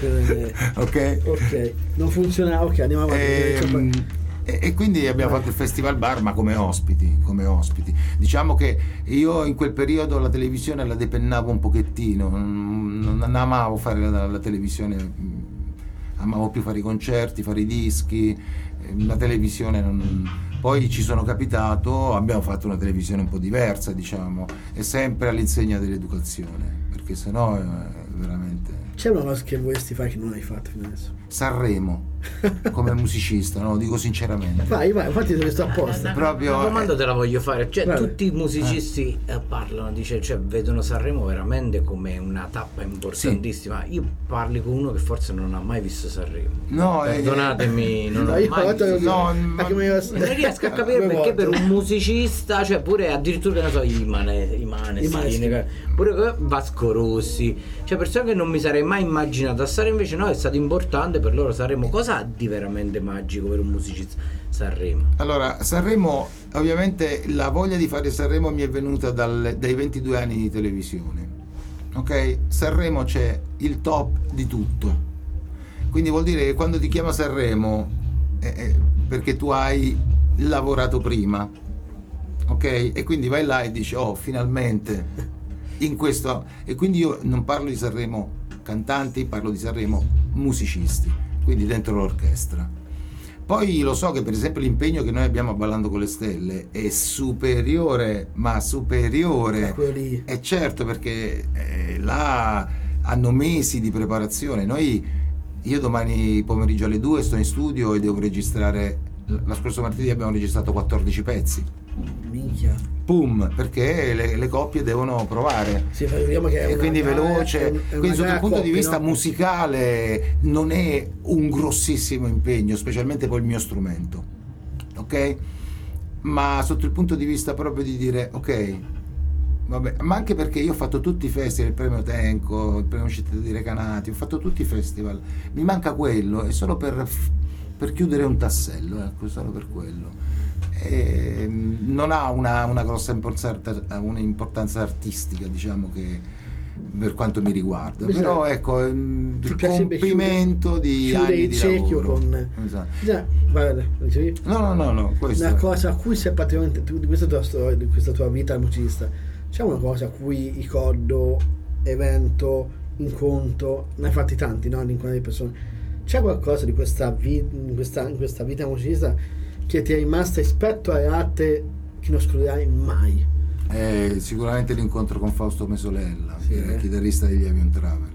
ok, non funziona, ok, andiamo avanti. E quindi abbiamo fatto il Festival Bar, ma come ospiti. Diciamo che io in quel periodo la televisione la depennavo un pochettino, non amavo fare la televisione, amavo più fare i concerti, fare i dischi, la televisione Poi ci sono capitato, abbiamo fatto una televisione un po' diversa, diciamo, e sempre all'insegna dell'educazione, perché sennò veramente... C'è una cosa che vorresti fare che non hai fatto fino adesso? Sanremo, come musicista, no? Lo dico sinceramente. Vai, infatti te ne sto apposta. Proprio una domanda te la voglio fare, cioè tutti i musicisti parlano, cioè vedono Sanremo veramente come una tappa importantissima. Sì. Io parli con uno che forse non ha mai visto Sanremo. No, perdonatemi, non ho mai visto. Non riesco a capire perché per un musicista, cioè pure addirittura ne so, Imaneskin, pure Vasco Rossi, cioè persone che non mi sarei mai immaginato a stare, invece no, è stato importante per loro Sanremo. Cosa ha di veramente magico per un musicista Sanremo? Allora, Sanremo, ovviamente la voglia di fare Sanremo mi è venuta dai 22 anni di televisione, ok? Sanremo c'è il top di tutto, quindi vuol dire che quando ti chiama Sanremo perché tu hai lavorato prima, ok? E quindi vai là e dici oh, finalmente in questo. E quindi io non parlo di Sanremo cantanti, parlo di Sanremo musicisti, quindi dentro l'orchestra. Poi lo so che per esempio l'impegno che noi abbiamo a Ballando con le Stelle è superiore, ma superiore, è certo, perché là hanno mesi di preparazione. Io domani pomeriggio alle 2 sto in studio e devo registrare, la scorsa martedì abbiamo registrato 14 pezzi. Minchia. Boom, perché le coppie devono provare, sì, che e quindi veloce, quindi sotto il punto di vista musicale non è un grossissimo impegno, specialmente poi il mio strumento, ok? Ma sotto il punto di vista proprio di dire ok, vabbè, ma anche perché io ho fatto tutti i festival, il premio Tenco, il premio Città dei Recanati, ho fatto tutti i festival, mi manca quello, è solo per chiudere un tassello, ecco, solo per quello. Non ha una grossa un'importanza artistica, diciamo, che per quanto mi riguarda, però ecco, il compimento di anni di lavoro no, una cosa a cui sei praticamente di questa tua storia, di questa tua vita musicista, c'è una cosa a cui ricordo, evento, incontro, ne hai fatti tanti, no? L'incontro di persone, c'è qualcosa di questa in questa vita musicista che ti è rimasta rispetto alle altre che non scorderai mai? Sicuramente l'incontro con Fausto Mesolella, sì, che era il chitarrista degli Avion Travel.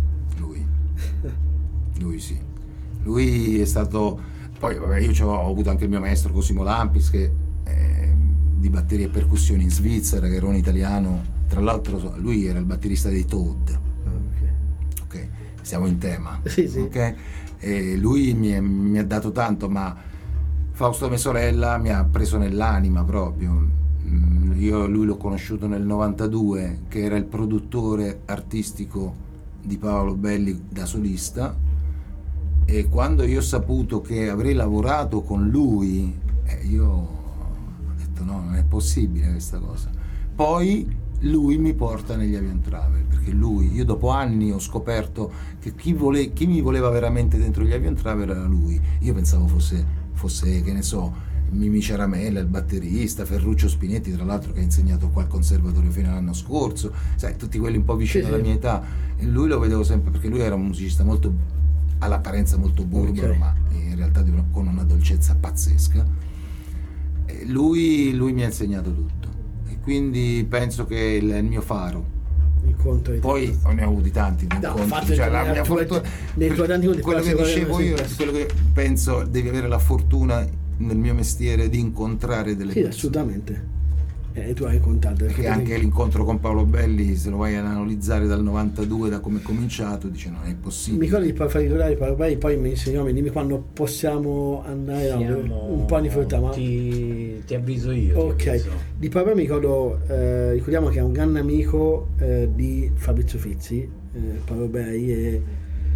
Lui sì, lui è stato, poi vabbè, io ho avuto anche il mio maestro Cosimo Lampis, che di batteria e percussioni in Svizzera, che era un italiano, tra l'altro lui era il batterista dei Toad. Ok, siamo in tema. Sì. Okay? E lui mi ha dato tanto, ma Fausto Mesolella mi ha preso nell'anima proprio. Lui l'ho conosciuto nel 92, che era il produttore artistico di Paolo Belli da solista, e quando io ho saputo che avrei lavorato con lui, io ho detto no, non è possibile questa cosa. Poi lui mi porta negli Avion Travel, perché io dopo anni ho scoperto che chi mi voleva veramente dentro gli Avion Travel era lui. Io pensavo fosse che ne so, Mimi Ciaramella, il batterista, Ferruccio Spinetti, tra l'altro, che ha insegnato qua al conservatorio fino all'anno scorso, sai, tutti quelli un po' vicini alla mia età, e lui lo vedevo sempre, perché lui era un musicista molto, all'apparenza molto burbero, ma in realtà con una dolcezza pazzesca, e lui mi ha insegnato tutto, e quindi penso che è il mio faro. Poi ne ho avuti tanti di incontri, cioè la mia fortuna, quello che dicevo io, quello che penso, devi avere la fortuna nel mio mestiere di incontrare delle persone. Assolutamente. Tu hai incontrato, perché anche l'incontro con Paolo Belli, se lo vai ad analizzare dal 92, da come è cominciato, dice non è possibile. Mi ricordo di far ricordare Paolo Belli, poi mi insegnò, dimmi quando possiamo andare un po' di frutta, ma ti avviso io. Ok, di Paolo Belli mi ricordo, ricordiamo che è un grande amico di Fabrizio Fizzi, Paolo Belli, e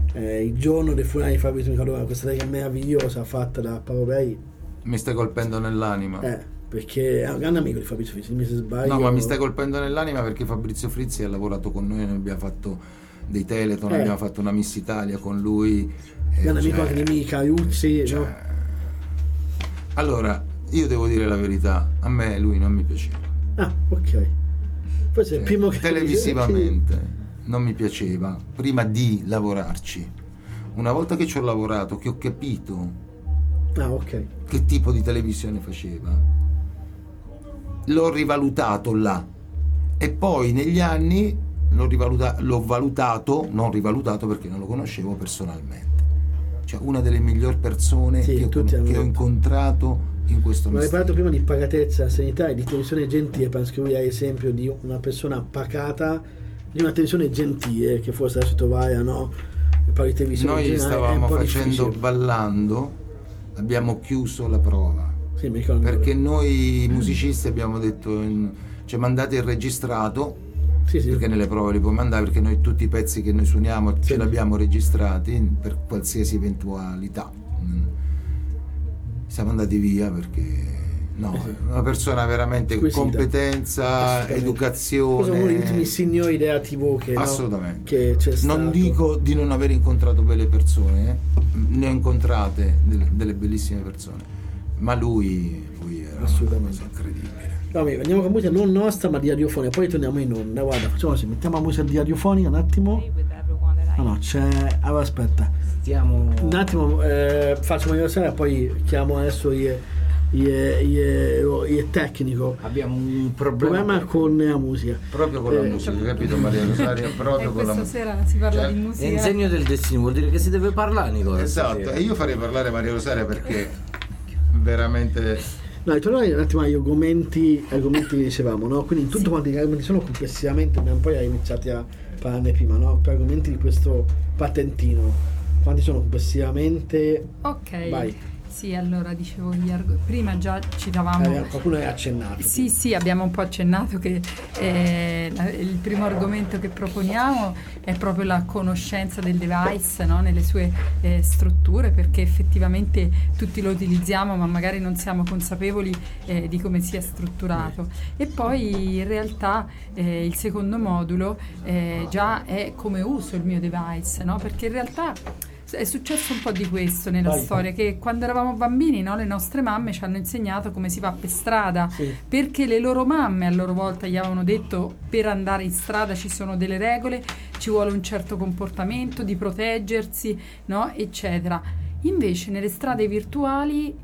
il giorno del funerale di Fabrizio Niccolò, questa serie meravigliosa fatta da Paolo Bei. Mi stai colpendo nell'anima. Perché è un grande amico di Fabrizio Frizzi, mi se sbaglio. No, ma mi stai colpendo nell'anima perché Fabrizio Frizzi ha lavorato con noi abbiamo fatto dei Teleton, abbiamo fatto una Miss Italia con lui. Grande amico anche di Mica Iuzzi. No? Allora, io devo dire la verità, a me lui non mi piaceva. Ah, ok. Forse è il primo che televisivamente non mi piaceva, prima di lavorarci. Una volta che ci ho lavorato, che ho capito che tipo di televisione faceva, l'ho rivalutato là e poi negli anni l'ho valutato, non rivalutato perché non lo conoscevo personalmente, cioè una delle migliori persone che ho incontrato in questo mestiere. Ma hai parlato prima di pacatezza, serenità e di televisione gentile, penso che lui è esempio di una persona pacata, di una televisione gentile che forse adesso trovare per televisione. Noi stavamo facendo Ballando, abbiamo chiuso la prova perché noi musicisti abbiamo detto mandate il registrato perché nelle prove li puoi mandare, perché noi tutti i pezzi che noi suoniamo ce li abbiamo registrati per qualsiasi eventualità. Siamo andati via perché una persona veramente competenza, educazione. Sono uno degli ultimi signori della TV che assolutamente che c'è stato. Non dico di non aver incontrato belle persone, ne ho incontrate delle bellissime persone, ma lui era assolutamente incredibile. Andiamo con musica non nostra ma di radiofonia, poi torniamo in onda. Guarda, facciamo così, mettiamo la musica di radiofonia un attimo. C'è. Allora aspetta. Un attimo, faccio Mario Rosaria, poi chiamo adesso il tecnico. Abbiamo un problema con la musica. Proprio con la musica, capito Maria Rosaria? Proprio con la musica. Sera si parla di musica. È un segno del destino, vuol dire che si deve parlare, Nicola. Esatto, e io farei parlare Maria Rosaria perché veramente. No, tornare un attimo agli argomenti che dicevamo, no? Quindi in tutto quanti gli argomenti sono complessivamente, abbiamo poi iniziati a parlarne prima, no? Per argomenti di questo patentino, quanti sono complessivamente? Ok. Vai. Sì, allora dicevo prima già citavamo qualcuno ha accennato. Sì, abbiamo un po' accennato che il primo argomento che proponiamo è proprio la conoscenza del device, no? Nelle sue strutture, perché effettivamente tutti lo utilizziamo ma magari non siamo consapevoli di come sia strutturato. E poi in realtà il secondo modulo già è come uso il mio device, no? Perché in realtà è successo un po' di questo nella storia, che quando eravamo bambini, no, le nostre mamme ci hanno insegnato come si va per strada, perché le loro mamme a loro volta gli avevano detto per andare in strada ci sono delle regole, ci vuole un certo comportamento, di proteggersi, no, eccetera. Invece nelle strade virtuali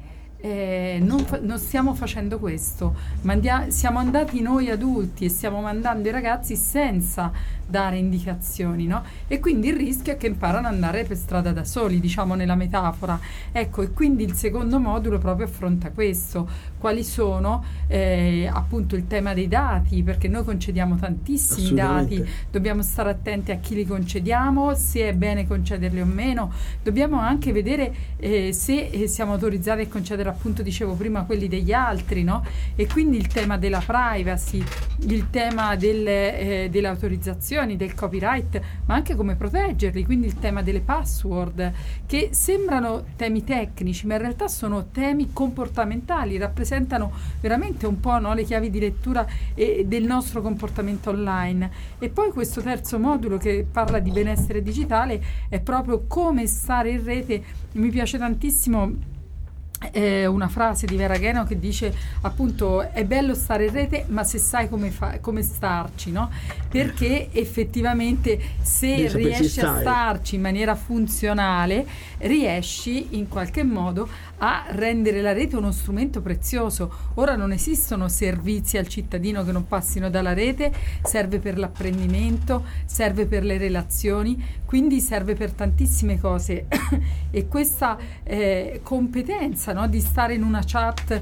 non stiamo facendo questo, siamo andati noi adulti e stiamo mandando i ragazzi senza dare indicazioni, no? E quindi il rischio è che imparano ad andare per strada da soli, diciamo nella metafora. Ecco, e quindi il secondo modulo proprio affronta questo, quali sono appunto il tema dei dati, perché noi concediamo tantissimi dati, dobbiamo stare attenti a chi li concediamo, se è bene concederli o meno, dobbiamo anche vedere se siamo autorizzati a concedere, appunto dicevo prima, quelli degli altri, no? E quindi il tema della privacy, il tema delle autorizzazioni, del copyright, ma anche come proteggerli, quindi il tema delle password, che sembrano temi tecnici ma in realtà sono temi comportamentali, rappresentano veramente un po', no, le chiavi di lettura del nostro comportamento online. E poi questo terzo modulo che parla di benessere digitale è proprio come stare in rete. Mi piace tantissimo una frase di Vera Geno che dice appunto è bello stare in rete ma se sai come starci, no? Perché effettivamente se riesci a starci in maniera funzionale riesci in qualche modo a rendere la rete uno strumento prezioso. Ora non esistono servizi al cittadino che non passino dalla rete, serve per l'apprendimento, serve per le relazioni, quindi serve per tantissime cose e questa competenza, no, di stare in una chat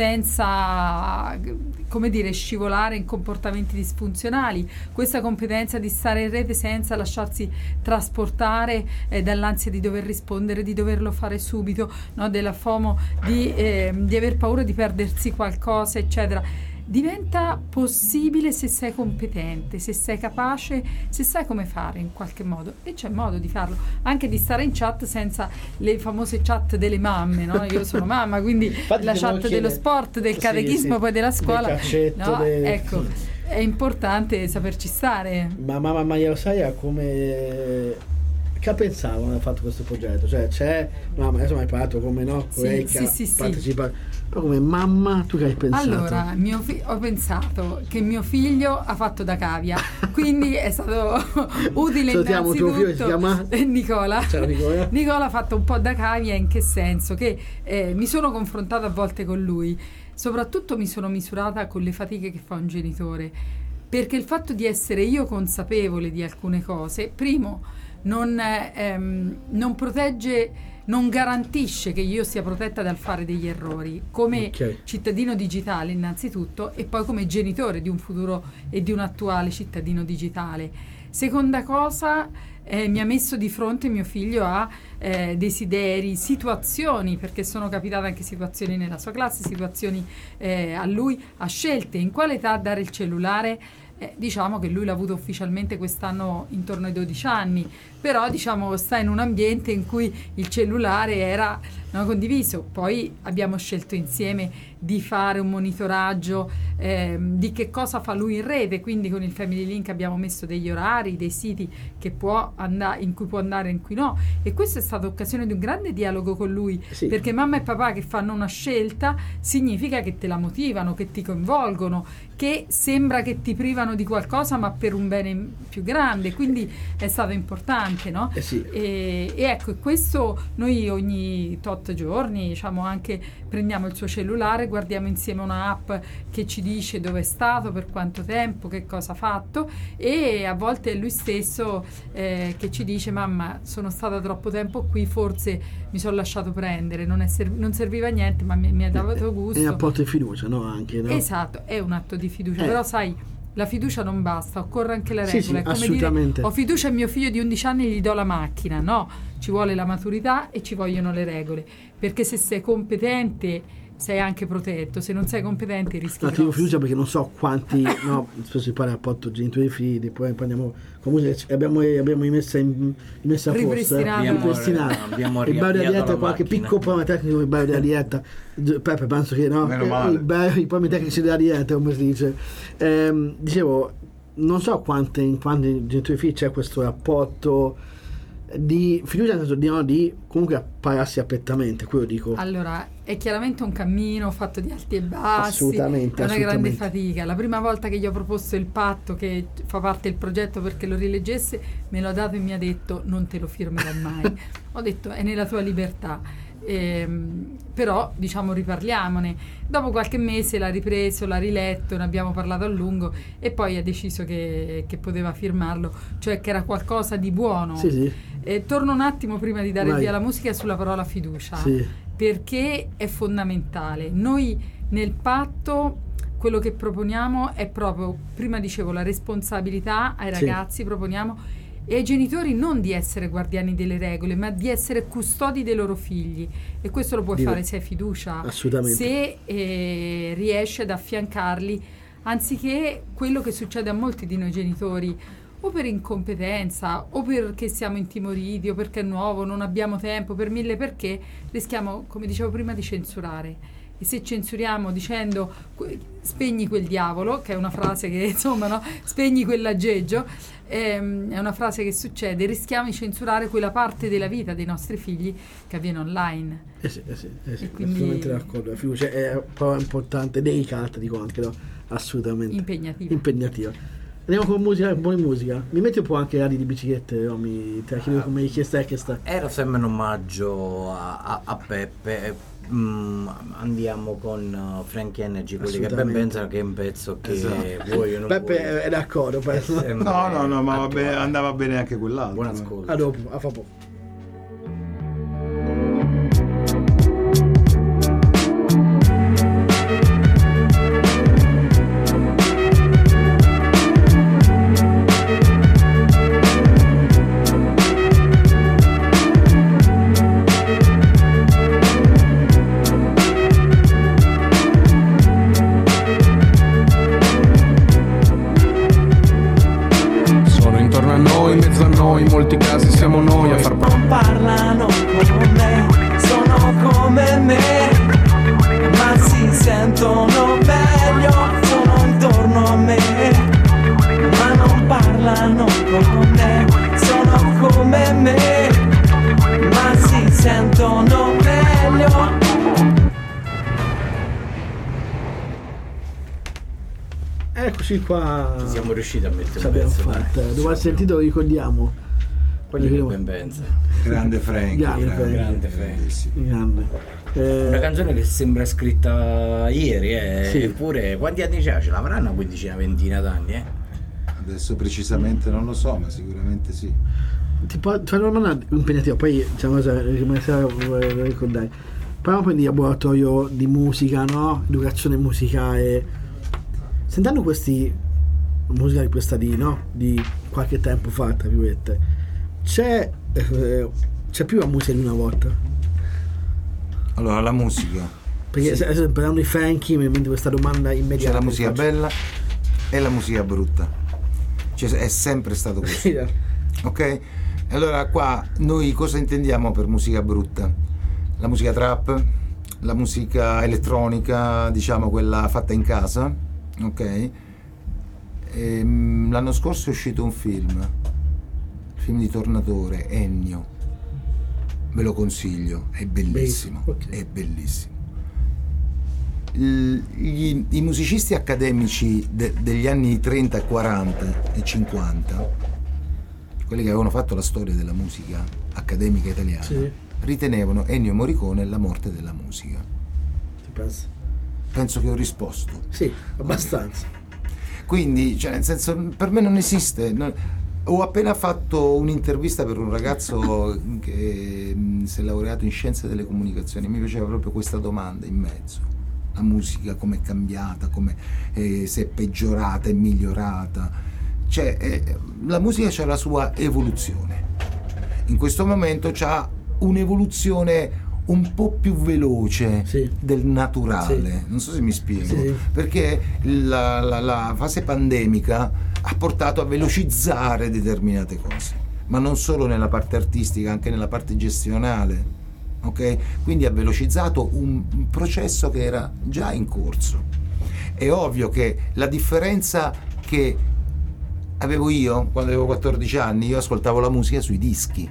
senza, come dire, scivolare in comportamenti disfunzionali, questa competenza di stare in rete senza lasciarsi trasportare dall'ansia di dover rispondere, di doverlo fare subito, no, della FOMO, di aver paura di perdersi qualcosa, eccetera. diventa possibile se sei competente, se sei capace, se sai come fare in qualche modo, e c'è modo di farlo, anche di stare in chat senza le famose chat delle mamme, no? Io sono mamma, quindi infatti la chat dello sport, del catechismo, poi della scuola, no? Ecco, è importante saperci stare. Ma mamma Maria Rosaria come... Che pensavo quando ha fatto questo progetto? Cioè c'è, no, ma adesso mi hai parlato come no, partecipa, però come mamma tu che hai pensato? Allora, ho pensato che mio figlio ha fatto da cavia, quindi è stato utile innanzitutto. Si chiama Nicola. Ciao Nicola. Nicola ha fatto un po' da cavia, in che senso? Che mi sono confrontata a volte con lui, soprattutto mi sono misurata con le fatiche che fa un genitore, perché il fatto di essere io consapevole di alcune cose, primo, non protegge, non garantisce che io sia protetta dal fare degli errori come cittadino digitale innanzitutto, e poi come genitore di un futuro e di un attuale cittadino digitale. Seconda cosa, mi ha messo di fronte mio figlio a desideri, situazioni, perché sono capitate anche situazioni nella sua classe, situazioni a lui, a scelte, in quale età dare il cellulare. Diciamo che lui l'ha avuto ufficialmente quest'anno intorno ai 12 anni, però diciamo sta in un ambiente in cui il cellulare era condiviso. Poi abbiamo scelto insieme di fare un monitoraggio di che cosa fa lui in rete, quindi con il Family Link abbiamo messo degli orari, dei siti che in cui può andare e in cui no, e questa è stata occasione di un grande dialogo con lui, perché mamma e papà che fanno una scelta significa che te la motivano, che ti coinvolgono, che sembra che ti privano di qualcosa ma per un bene più grande, quindi è stato importante, no? E ecco, questo noi ogni tot giorni, diciamo, anche prendiamo il suo cellulare, guardiamo insieme una app che ci dice dove è stato, per quanto tempo, che cosa ha fatto, e a volte è lui stesso che ci dice: mamma, sono stata troppo tempo qui, forse mi sono lasciato prendere, non serviva a niente ma mi ha dato gusto. È un rapporto di fiducia, no? Anche, no? Esatto, è un atto di fiducia, però sai, la fiducia non basta, occorre anche le regole. Sì, è come assolutamente. Dire, ho fiducia in mio figlio di 11 anni, gli do la macchina. No, ci vuole la maturità e ci vogliono le regole, perché se sei competente sei anche protetto, se non sei competente rischi. Ti do fiducia perché non so quanti no, spesso si parla rapporto genitori e figli, poi andiamo comunque abbiamo rimessa a posto, abbiamo il Baio della Dieta, qualche piccolo problema tecnico del Baio della Dieta. Peppe, penso che no, i problemi tecnici della dieta, come si dice, dicevo, non so quanti genitori e figli c'è questo rapporto di fiducia, nel senso di comunque appararsi apertamente, quello dico. Allora, è chiaramente un cammino fatto di alti e bassi, assolutamente, è una grande fatica. La prima volta che gli ho proposto il patto, che fa parte del progetto, perché lo rileggesse, me l'ha dato e mi ha detto: non te lo firmerò mai. Ho detto: è nella tua libertà. Però diciamo riparliamone. Dopo qualche mese l'ha ripreso, l'ha riletto, ne abbiamo parlato a lungo e poi ha deciso che poteva firmarlo, cioè che era qualcosa di buono. Torno un attimo prima di dare via la musica sulla parola fiducia, perché è fondamentale. Noi nel patto quello che proponiamo è proprio, prima dicevo, la responsabilità ai ragazzi, proponiamo, e ai genitori non di essere guardiani delle regole, ma di essere custodi dei loro figli, e questo lo puoi fare se hai fiducia, se riesci ad affiancarli, anziché quello che succede a molti di noi genitori, o per incompetenza, o perché siamo intimoriti, o perché è nuovo, non abbiamo tempo, per mille perché, rischiamo, come dicevo prima, di censurare. E se censuriamo dicendo spegni quel diavolo, che è una frase che insomma, no? Spegni quell'aggeggio, è una frase che succede, rischiamo di censurare quella parte della vita dei nostri figli che avviene online. Quindi assolutamente d'accordo. La fiducia è proprio importante, delicata, dico anche, no? Assolutamente impegnativa. Andiamo con musica, un po' di musica. Mi metti un po' anche ali di biciclette, no? Te la chiedo come richiesta è che sta. Era sempre un omaggio a Peppe. Andiamo con Frankie Energy, quelli che ben pensano che è un pezzo che vogliono. Peppe è d'accordo, no, ma andava bene anche quell'altro. Buon ascolto. A dopo, a fra poco. eccoci qua. Ci siamo riusciti a mettere un pezzo. Dopo aver sentito ricordiamo quelli che ben pensa. Grande Frank. Grande Frank. Una canzone che sembra scritta ieri, sì. Eppure quanti anni c'ha? Ce l'avranno una quindicina, ventina d'anni, Adesso precisamente non lo so, ma sicuramente sì. Ti fare una domanda impegnativa, poi c'è una cosa che vorrei ricordare. Parliamo poi di laboratorio di musica, no? Educazione musicale. Sentendo questi musica di questa di qualche tempo fa, tra virgolette, c'è più la musica di una volta? Allora, la musica. Perché sì. Parlando di Frankie mi viene questa domanda immediata. C'è la musica bella e la musica brutta. Cioè, è sempre stato così. Sì. Ok? Allora qua noi cosa intendiamo per musica brutta? La musica trap, la musica elettronica, diciamo quella fatta in casa, ok? L'anno scorso è uscito un film, il film di Tornatore, Ennio, ve lo consiglio, è bellissimo, okay. È bellissimo. I musicisti accademici degli anni 30, 40 e 50, quelli che avevano fatto la storia della musica accademica italiana, sì, ritenevano Ennio Morricone la morte della musica. Ti pensi? Penso che ho risposto. Sì, abbastanza. Quindi, cioè, nel senso, per me non esiste. Ho appena fatto un'intervista per un ragazzo che si è laureato in scienze delle comunicazioni. Mi piaceva proprio questa domanda in mezzo. La musica come è cambiata, come se è peggiorata, è migliorata. Cioè, la musica c'ha la sua evoluzione. In questo momento c'ha un'evoluzione un po' più veloce, sì, del naturale, sì. Non so se mi spiego, sì, perché la fase pandemica ha portato a velocizzare determinate cose, ma non solo nella parte artistica, anche nella parte gestionale, ok? Quindi ha velocizzato un processo che era già in corso. È ovvio che la differenza che avevo io quando avevo 14 anni, io ascoltavo la musica sui dischi,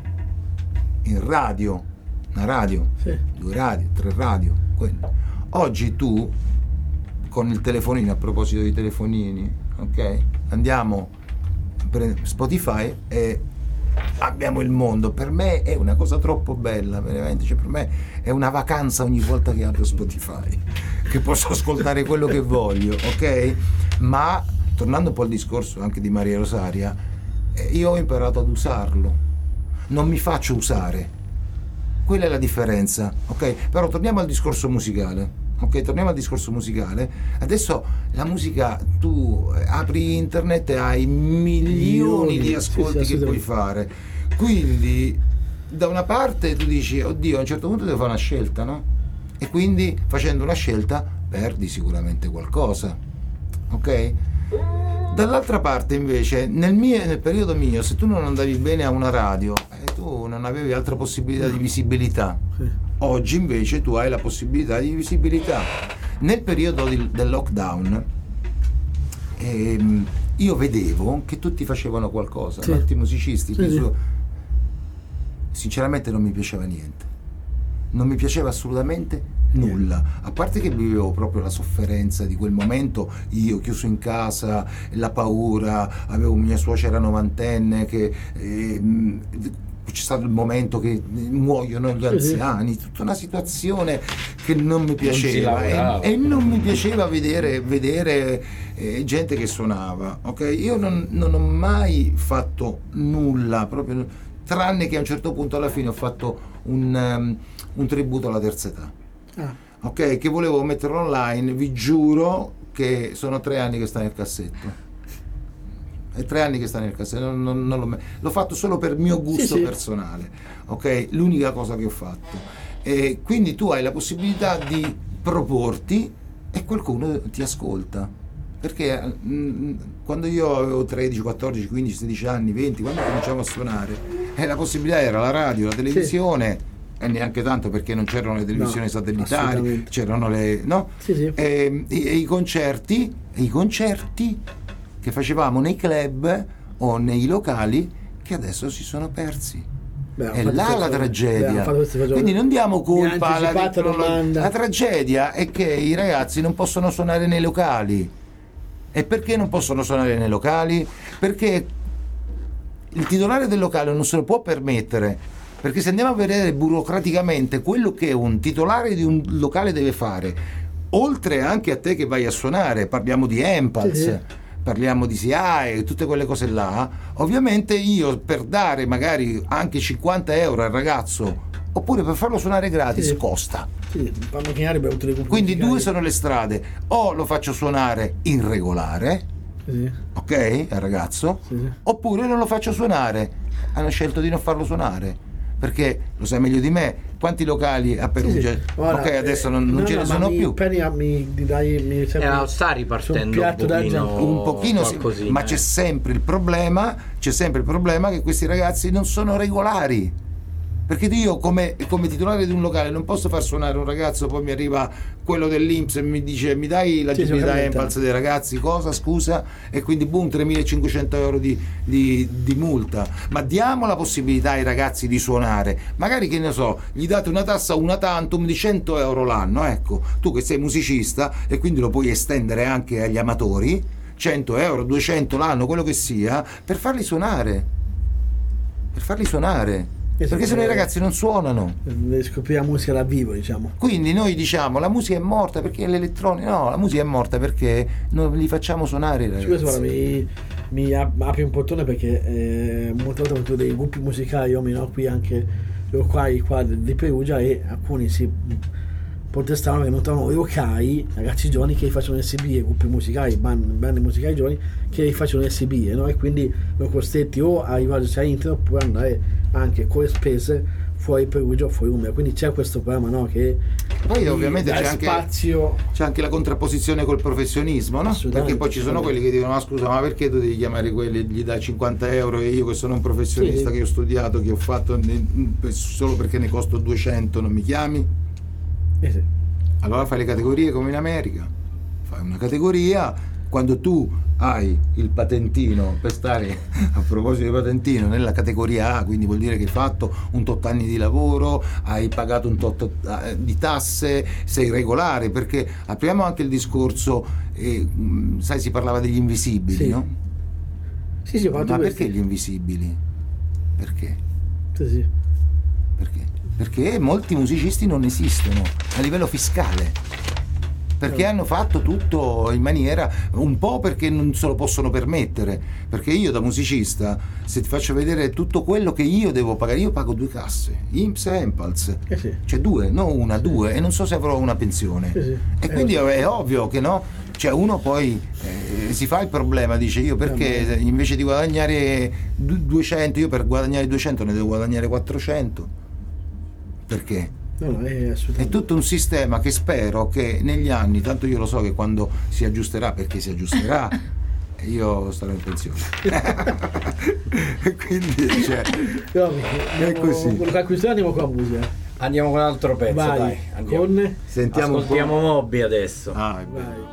in radio, una radio, sì, 2 radio, 3 radio, quello. Oggi tu con il telefonino, a proposito di telefonini, ok? Andiamo per Spotify e abbiamo il mondo. Per me è una cosa troppo bella, veramente, cioè per me è una vacanza ogni volta che apro Spotify, che posso ascoltare quello che voglio, ok? Ma tornando un po' al discorso anche di Maria Rosaria, io ho imparato ad usarlo, non mi faccio usare. Quella è la differenza, ok? Però torniamo al discorso musicale, ok? Torniamo al discorso musicale. Adesso la musica, tu apri internet e hai milioni di ascolti, sì, che puoi fare. Quindi, da una parte tu dici, oddio, a un certo punto devo fare una scelta, no? E quindi, facendo una scelta, perdi sicuramente qualcosa, ok? Dall'altra parte invece nel periodo mio, se tu non andavi bene a una radio, tu non avevi altra possibilità di visibilità. Sì. Oggi invece tu hai la possibilità di visibilità. Nel periodo del lockdown io vedevo che tutti facevano qualcosa, sì, tanti musicisti, sì, sì. Sinceramente non mi piaceva niente, non mi piaceva assolutamente nulla, a parte che vivevo proprio la sofferenza di quel momento, io chiuso in casa, la paura, avevo mia suocera novantenne che c'è stato il momento che muoiono gli anziani, tutta una situazione che non mi piaceva e non mi piaceva vedere gente che suonava, ok? Io non ho mai fatto nulla, proprio, tranne che a un certo punto alla fine ho fatto un tributo alla terza età. Ok, che volevo metterlo online, vi giuro che sono 3 anni che sta nel cassetto. È 3 anni che sta nel cassetto, non l'ho fatto solo per mio gusto, sì, personale, ok? L'unica cosa che ho fatto. E quindi tu hai la possibilità di proporti e qualcuno ti ascolta. Perché quando io avevo 13, 14, 15, 16 anni, 20, quando cominciavo a suonare, la possibilità era la radio, la televisione, sì, e neanche tanto perché non c'erano le televisioni, no, satellitari, c'erano le, no? Sì, sì. E i concerti che facevamo nei club o nei locali che adesso si sono persi. È là la tragedia. Quindi non diamo colpa alla tragedia è che i ragazzi non possono suonare nei locali. E perché non possono suonare nei locali? Perché il titolare del locale non se lo può permettere, perché se andiamo a vedere burocraticamente quello che un titolare di un locale deve fare, oltre anche a te che vai a suonare, parliamo di Empals, parliamo di SIAE e tutte quelle cose là, ovviamente io per dare magari anche 50 euro al ragazzo oppure per farlo suonare gratis costa. Quindi due sono le strade: o lo faccio suonare in regolare, ok, al ragazzo, oppure non lo faccio suonare. Hanno scelto di non farlo suonare perché lo sai meglio di me quanti locali a Perugia. Ora, ok, adesso non ce ne sono più. Sta ripartendo un pochino sì, ma c'è sempre il problema che questi ragazzi non sono regolari. Perché io come titolare di un locale non posso far suonare un ragazzo, poi mi arriva quello dell'Inps e mi dice mi dai la giornata Empals dei ragazzi, cosa scusa? E quindi boom, 3.500 euro di multa. Ma diamo la possibilità ai ragazzi di suonare, magari che ne so, gli date una tassa una tantum di 100 euro l'anno, ecco, tu che sei musicista e quindi lo puoi estendere anche agli amatori, 100 euro, 200 l'anno, quello che sia, per farli suonare. Perché se no i ragazzi non suonano. Scoprire la musica dal vivo, diciamo. Quindi noi diciamo la musica è morta perché l'elettronica. No, la musica è morta perché non li facciamo suonare i ragazzi. Guarda, mi apri un portone perché molte volte ho avuto dei gruppi musicali, qui anche qua di Perugia, e alcuni si protestavano che non trovano i locali, ragazzi giovani che facevano SB, gruppi musicali, bande musicali giovani che facevano SB, no? E quindi sono costretti o a rivolgersi a internet oppure andare anche con le spese fuori Perugia o fuori Umbria. Quindi c'è questo problema, no? Che poi ovviamente c'è spazio, c'è anche la contrapposizione col professionismo, no? Perché poi ci sono quelli che dicono: ma scusa, ma perché tu devi chiamare quelli, gli dai 50 euro e io che sono un professionista, che ho studiato, che ho fatto solo perché ne costo 200 non mi chiami? Allora fai le categorie come in America, fai una categoria, quando tu hai il patentino, per stare a proposito di patentino, nella categoria A, quindi vuol dire che hai fatto un tot anni di lavoro, hai pagato un tot di tasse, sei regolare, perché apriamo anche il discorso, sai, si parlava degli invisibili, no? Sì, ma perché gli invisibili? Perché? Perché molti musicisti non esistono a livello fiscale, perché hanno fatto tutto in maniera, un po' perché non se lo possono permettere, perché io da musicista, se ti faccio vedere tutto quello che io devo pagare, io pago 2 casse, Inps e Empals, cioè 2, non una, 2, e non so se avrò una pensione, e quindi è ovvio che no, cioè uno poi si fa il problema, dice io perché invece di guadagnare 200, io per guadagnare 200 ne devo guadagnare 400, perché? È tutto un sistema che spero che negli anni, tanto io lo so che quando si aggiusterà, perché si aggiusterà, io starò in pensione. Quindi è così. Andiamo con la musica. Andiamo con un altro pezzo, dai. Con... Ascoltiamo Moby adesso. Vai.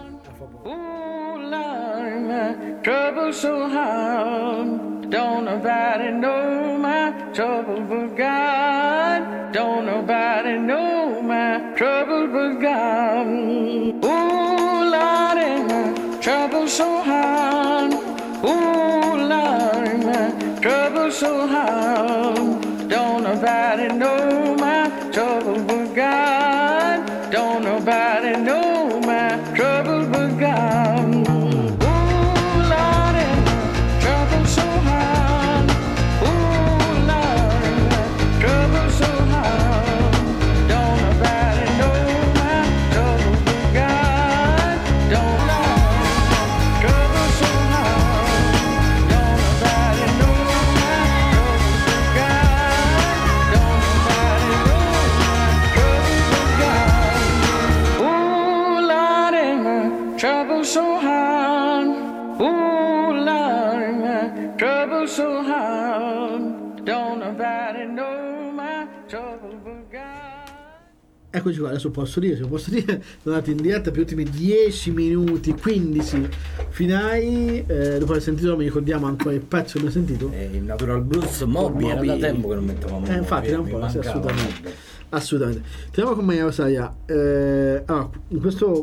Trouble so hard, don't nobody know my trouble but God. Don't nobody know my trouble but God. Ooh, Lordy, my trouble so hard. Ooh, Lordy, my trouble so hard. Don't nobody know my trouble but God. Don't nobody know my trouble but God. Eccoci qua, adesso posso dire, sono andati in diretta per gli ultimi 10 minuti, 15 finali, dopo aver sentito mi ricordiamo ancora il pezzo che abbiamo sentito? Il Natural Blues Moby, era da tempo che non mettevamo Moby. Infatti era un po', assolutamente. Teniamo con Maria Rosaria, allora, in questo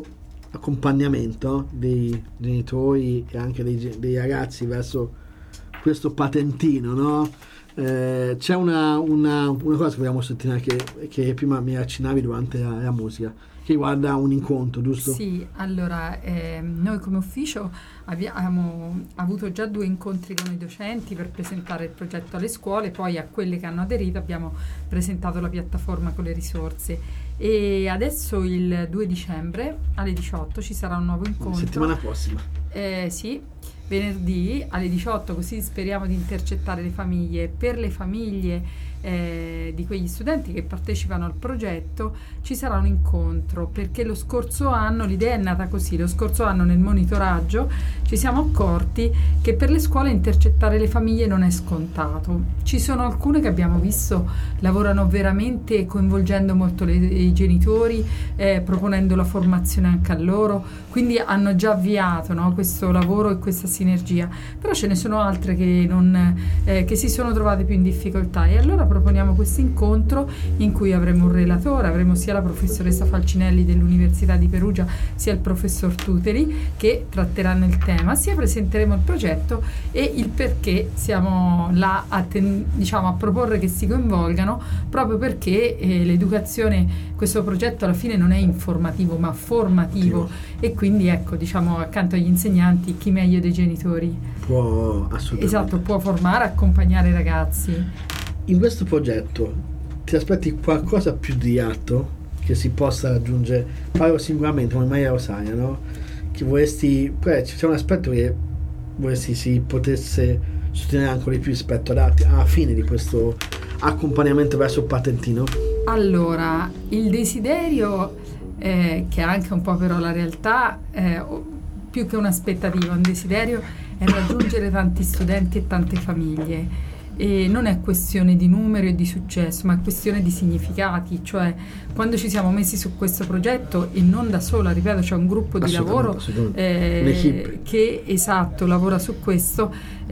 accompagnamento dei genitori e anche dei ragazzi verso questo patentino, no? C'è una cosa che vogliamo sottolineare che prima mi accennavi durante la musica, che riguarda un incontro, giusto? Sì, allora noi come ufficio abbiamo avuto già 2 incontri con i docenti per presentare il progetto alle scuole, poi a quelle che hanno aderito abbiamo presentato la piattaforma con le risorse e adesso il 2 dicembre alle 18 ci sarà un nuovo incontro. Settimana prossima. Sì, venerdì alle 18, così speriamo di intercettare le famiglie. Per le famiglie di quegli studenti che partecipano al progetto ci sarà un incontro, perché lo scorso anno l'idea è nata così: lo scorso anno nel monitoraggio ci siamo accorti che per le scuole intercettare le famiglie non è scontato. Ci sono alcune che abbiamo visto lavorano veramente coinvolgendo molto i genitori, proponendo la formazione anche a loro, quindi hanno già avviato, no, questo lavoro e questa sinergia, però ce ne sono altre che si sono trovate più in difficoltà, e allora proponiamo questo incontro in cui avremo un relatore, avremo sia la professoressa Falcinelli dell'Università di Perugia sia il professor Tuteri che tratteranno il tema, sia presenteremo il progetto e il perché siamo là a proporre che si coinvolgano, proprio perché l'educazione, questo progetto alla fine non è informativo ma formativo, e quindi ecco, accanto agli insegnanti chi meglio dei genitori può formare, accompagnare i ragazzi. In questo progetto ti aspetti qualcosa più di atto che si possa raggiungere? Parlo sicuramente come Maria Rosaria, no? Che c'è un aspetto che vorresti si potesse sostenere ancora di più rispetto alla fine di questo accompagnamento verso il patentino? Allora, il desiderio, che è anche un po' però la realtà, più che un'aspettativa, un desiderio è raggiungere tanti studenti e tante famiglie. E non è questione di numero e di successo, ma è questione di significati. Cioè, quando ci siamo messi su questo progetto, e non da sola, ripeto, c'è un gruppo di lavoro che lavora su questo,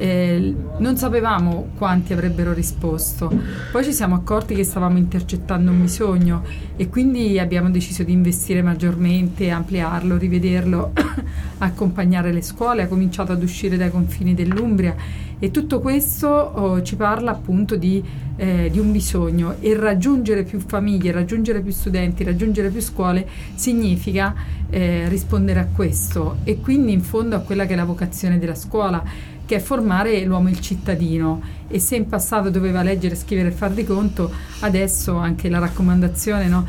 non sapevamo quanti avrebbero risposto. Poi ci siamo accorti che stavamo intercettando un bisogno e quindi abbiamo deciso di investire maggiormente, ampliarlo, rivederlo, accompagnare le scuole. Ha cominciato ad uscire dai confini dell'Umbria, e tutto questo ci parla appunto di un bisogno, e raggiungere più famiglie, raggiungere più studenti, raggiungere più scuole significa rispondere a questo, e quindi in fondo a quella che è la vocazione della scuola, che è formare l'uomo il cittadino. E se in passato doveva leggere, scrivere e far di conto, adesso anche la raccomandazione, no,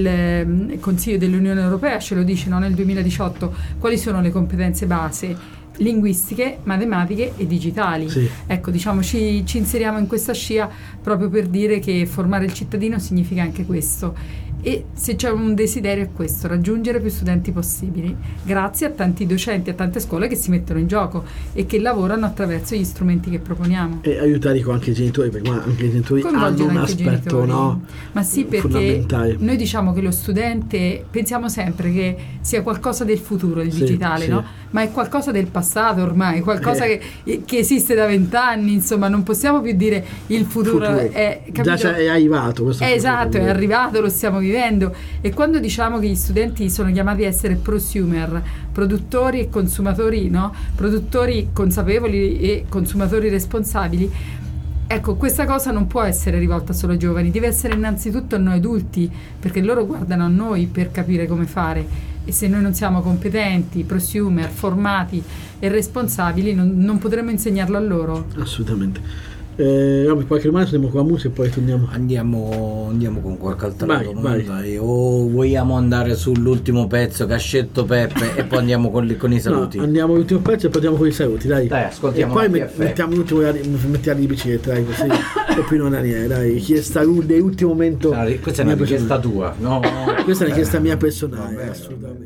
del Consiglio dell'Unione Europea ce lo dice, no, nel 2018, quali sono le competenze base: linguistiche, matematiche e digitali. Sì. Ecco, ci inseriamo in questa scia proprio per dire che formare il cittadino significa anche questo. E se c'è un desiderio è questo: raggiungere più studenti possibili, grazie a tanti docenti, a tante scuole che si mettono in gioco e che lavorano attraverso gli strumenti che proponiamo. E aiutare anche i genitori, perché anche i genitori hanno un aspetto, no? Ma sì, perché noi diciamo che lo studente, pensiamo sempre che sia qualcosa del futuro, il digitale, no? Ma è qualcosa del passato ormai, qualcosa che esiste da 20 anni, insomma, non possiamo più dire il futuro. È arrivato questo esatto, è arrivato, lo stiamo vivendo. E quando diciamo che gli studenti sono chiamati a essere prosumer, produttori e consumatori, no? Produttori consapevoli e consumatori responsabili, ecco, questa cosa non può essere rivolta solo ai giovani, deve essere innanzitutto a noi adulti, perché loro guardano a noi per capire come fare, e se noi non siamo competenti, prosumer, formati e responsabili, non potremo insegnarlo a loro. Assolutamente. Qualche domanda, andiamo con la musica e poi torniamo. Andiamo con qualche altra domanda. O vogliamo andare sull'ultimo pezzo che ha scelto Peppe e poi andiamo con i saluti? No, andiamo all'ultimo pezzo e poi andiamo con i saluti, dai. Ascoltiamo. E poi mettiamo mettiamo di bicicletta, dai, così. E poi non Daniele, dai, chiesta dell'ultimo momento. Questa è una richiesta tua, no? Questa è una richiesta mia personale, assolutamente.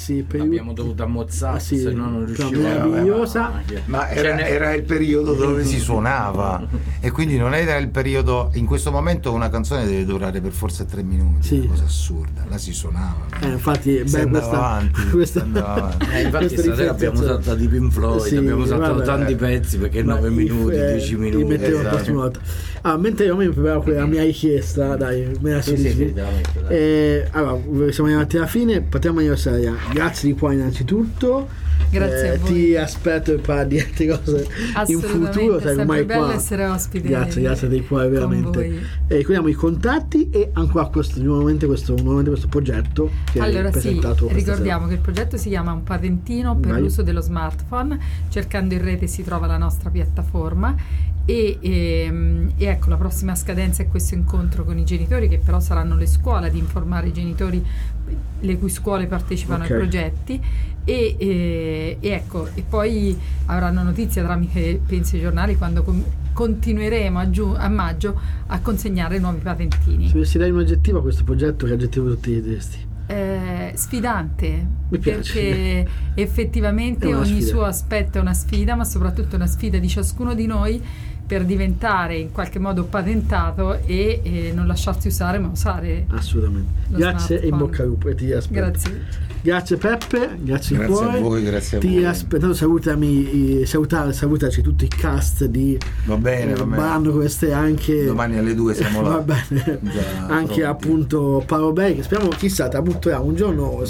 sì, abbiamo dovuto ammozzare, sì, se no non riuscivamo. Ma era il periodo dove si suonava e quindi non era il periodo. In questo momento una canzone deve durare per forza 3 minuti, sì. Una cosa assurda, là si suonava. Infatti, questa infatti stasera abbiamo usato di Pink Floyd, sì, abbiamo usato tanti pezzi perché 9 minuti, 10 minuti. Mentre io mi preparavo la mia richiesta, dai, me la allora, siamo arrivati alla fine, partiamo anniversaria. Grazie di cuore innanzitutto. Grazie a voi. Ti aspetto per parlare di altre cose in futuro, sai, ormai bello essere ospite. Grazie di cuore veramente. E ricordiamo i contatti e ancora nuovamente questo progetto che hai presentato. Ricordiamo che il progetto si chiama Un patentino per l'uso dello smartphone. Cercando in rete si trova la nostra piattaforma. E ecco, la prossima scadenza è questo incontro con i genitori, che però saranno le scuole ad informare i genitori le cui scuole partecipano ai progetti e ecco, e poi avranno notizia tramite penso i giornali quando continueremo a maggio a consegnare nuovi patentini. Se dovessi dare un aggettivo a questo progetto, che aggettivo tutti diresti? Sfidante, perché effettivamente ogni suo aspetto è una sfida, ma soprattutto una sfida di ciascuno di noi per diventare in qualche modo patentato e non lasciarsi usare, ma usare assolutamente. Grazie e in bocca al lupo, e ti aspetto. Grazie Peppe, grazie a voi. Grazie a ti voi. Aspettando, salutaci tutti i cast di va bene. Bando queste anche domani alle 2 siamo là. Va bene. Anche appunto Paolo Bei, che speriamo, chissà, ti butterà un giorno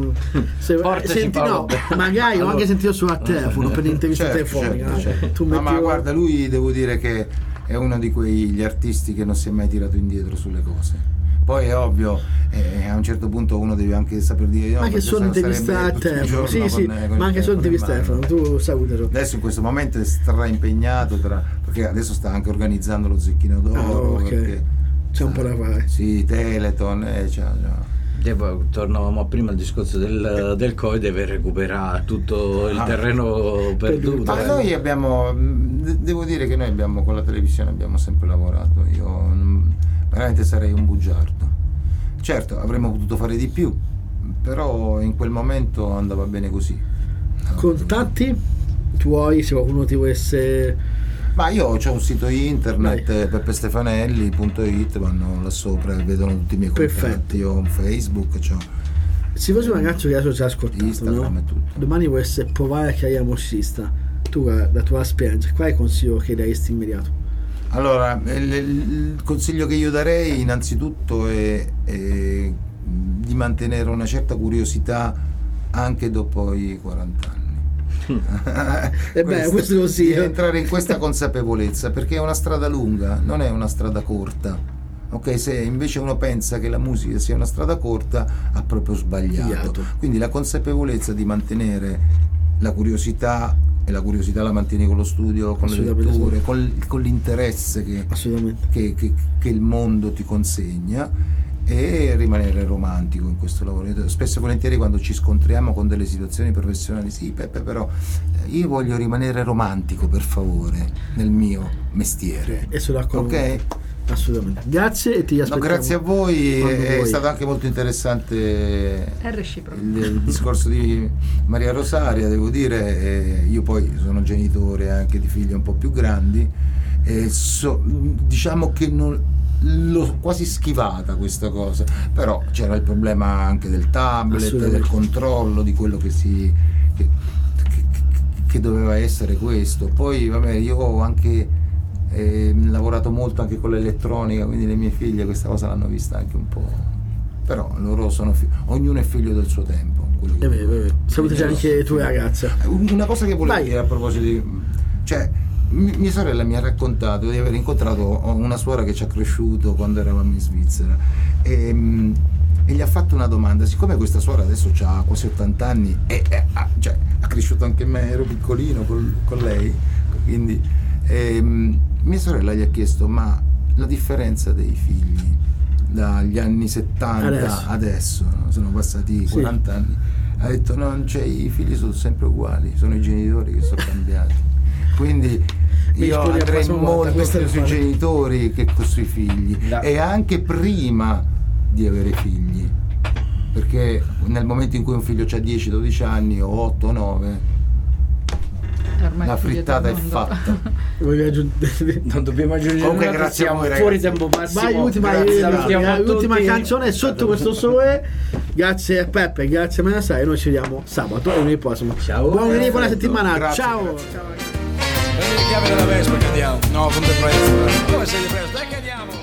magari ho anche sentito sulla telefono per l'intervista telefonica. Certo. Ma guarda, lui devo dire che è uno di quegli artisti che non si è mai tirato indietro sulle cose. Poi è ovvio, a un certo punto uno deve anche saper dire no, anche solo intervista a telefono, ma anche solo intervista a telefono, tu salutalo. Adesso in questo momento è straimpegnato perché adesso sta anche organizzando lo Zecchino d'Oro, perché c'è un po' da fare. Sì, Teleton, tornavamo prima al discorso del COI, deve recuperare tutto il terreno perduto. Ma noi devo dire che noi abbiamo con la televisione abbiamo sempre lavorato. Io veramente sarei un bugiardo. Certo, avremmo potuto fare di più, però in quel momento andava bene così. Contatti tuoi, se qualcuno ti volesse... Ma io ho un sito internet, peppestefanelli.it, vanno là sopra e vedono tutti i miei contatti. Io ho un Facebook, se fosse un ragazzo che adesso ci ha ascoltato, Instagram e tutto, domani volesse provare a carriera musicista, tu la tua esperienza, qual è il consiglio che daresti immediato? Allora, il consiglio che io darei innanzitutto è di mantenere una certa curiosità anche dopo i 40 anni. Questo così. Entrare in questa consapevolezza, perché è una strada lunga, non è una strada corta. Ok, se invece uno pensa che la musica sia una strada corta, ha proprio sbagliato. Quindi la consapevolezza di mantenere la curiosità, e la curiosità la mantieni con lo studio, con le letture, con l'interesse che il mondo ti consegna, e rimanere romantico in questo lavoro. Spesso e volentieri quando ci scontriamo con delle situazioni professionali, sì Peppe, però io voglio rimanere romantico, per favore, nel mio mestiere. E sono d'accordo. Ok? Assolutamente. Grazie e ti aspettiamo. Grazie a voi, è stato anche molto interessante il discorso di Maria Rosaria, devo dire. Io poi sono genitore anche di figli un po' più grandi, diciamo che l'ho quasi schivata questa cosa, però c'era il problema anche del tablet, del controllo di quello che doveva essere questo. Poi vabbè, io ho anche lavorato molto anche con l'elettronica, quindi le mie figlie questa cosa l'hanno vista anche un po', però loro ognuno è figlio del suo tempo. Salutaci anche le tue ragazze. Una cosa che volevo dire a proposito di mia sorella mi ha raccontato di aver incontrato una suora che ci ha cresciuto quando eravamo in Svizzera e gli ha fatto una domanda. Siccome questa suora adesso ha quasi 80 anni e ha cresciuto anche me, ero piccolino con lei, quindi mia sorella gli ha chiesto: ma la differenza dei figli dagli anni 70 adesso sono passati 40 anni, ha detto i figli sono sempre uguali, sono i genitori che sono cambiati. Quindi io andrei molto più sui genitori che sui figli, e anche prima di avere figli, perché nel momento in cui un figlio ha 10-12 anni o 8-9 la frittata è fatta. Non dobbiamo aggiungere. Comunque grazie a voi, fuori tempo massimo. Vai, l'ultima canzone è Sotto questo sole. Grazie a Peppe, grazie a Menasa, e noi ci vediamo sabato e lunedì prossimo. Ciao. Buon venerdì, buona settimana. Grazie, ciao. Grazie. Ciao. Prendi le chiavi della Vespa che andiamo. No, punto e prezzo. Dove sei le preso? Dai che andiamo.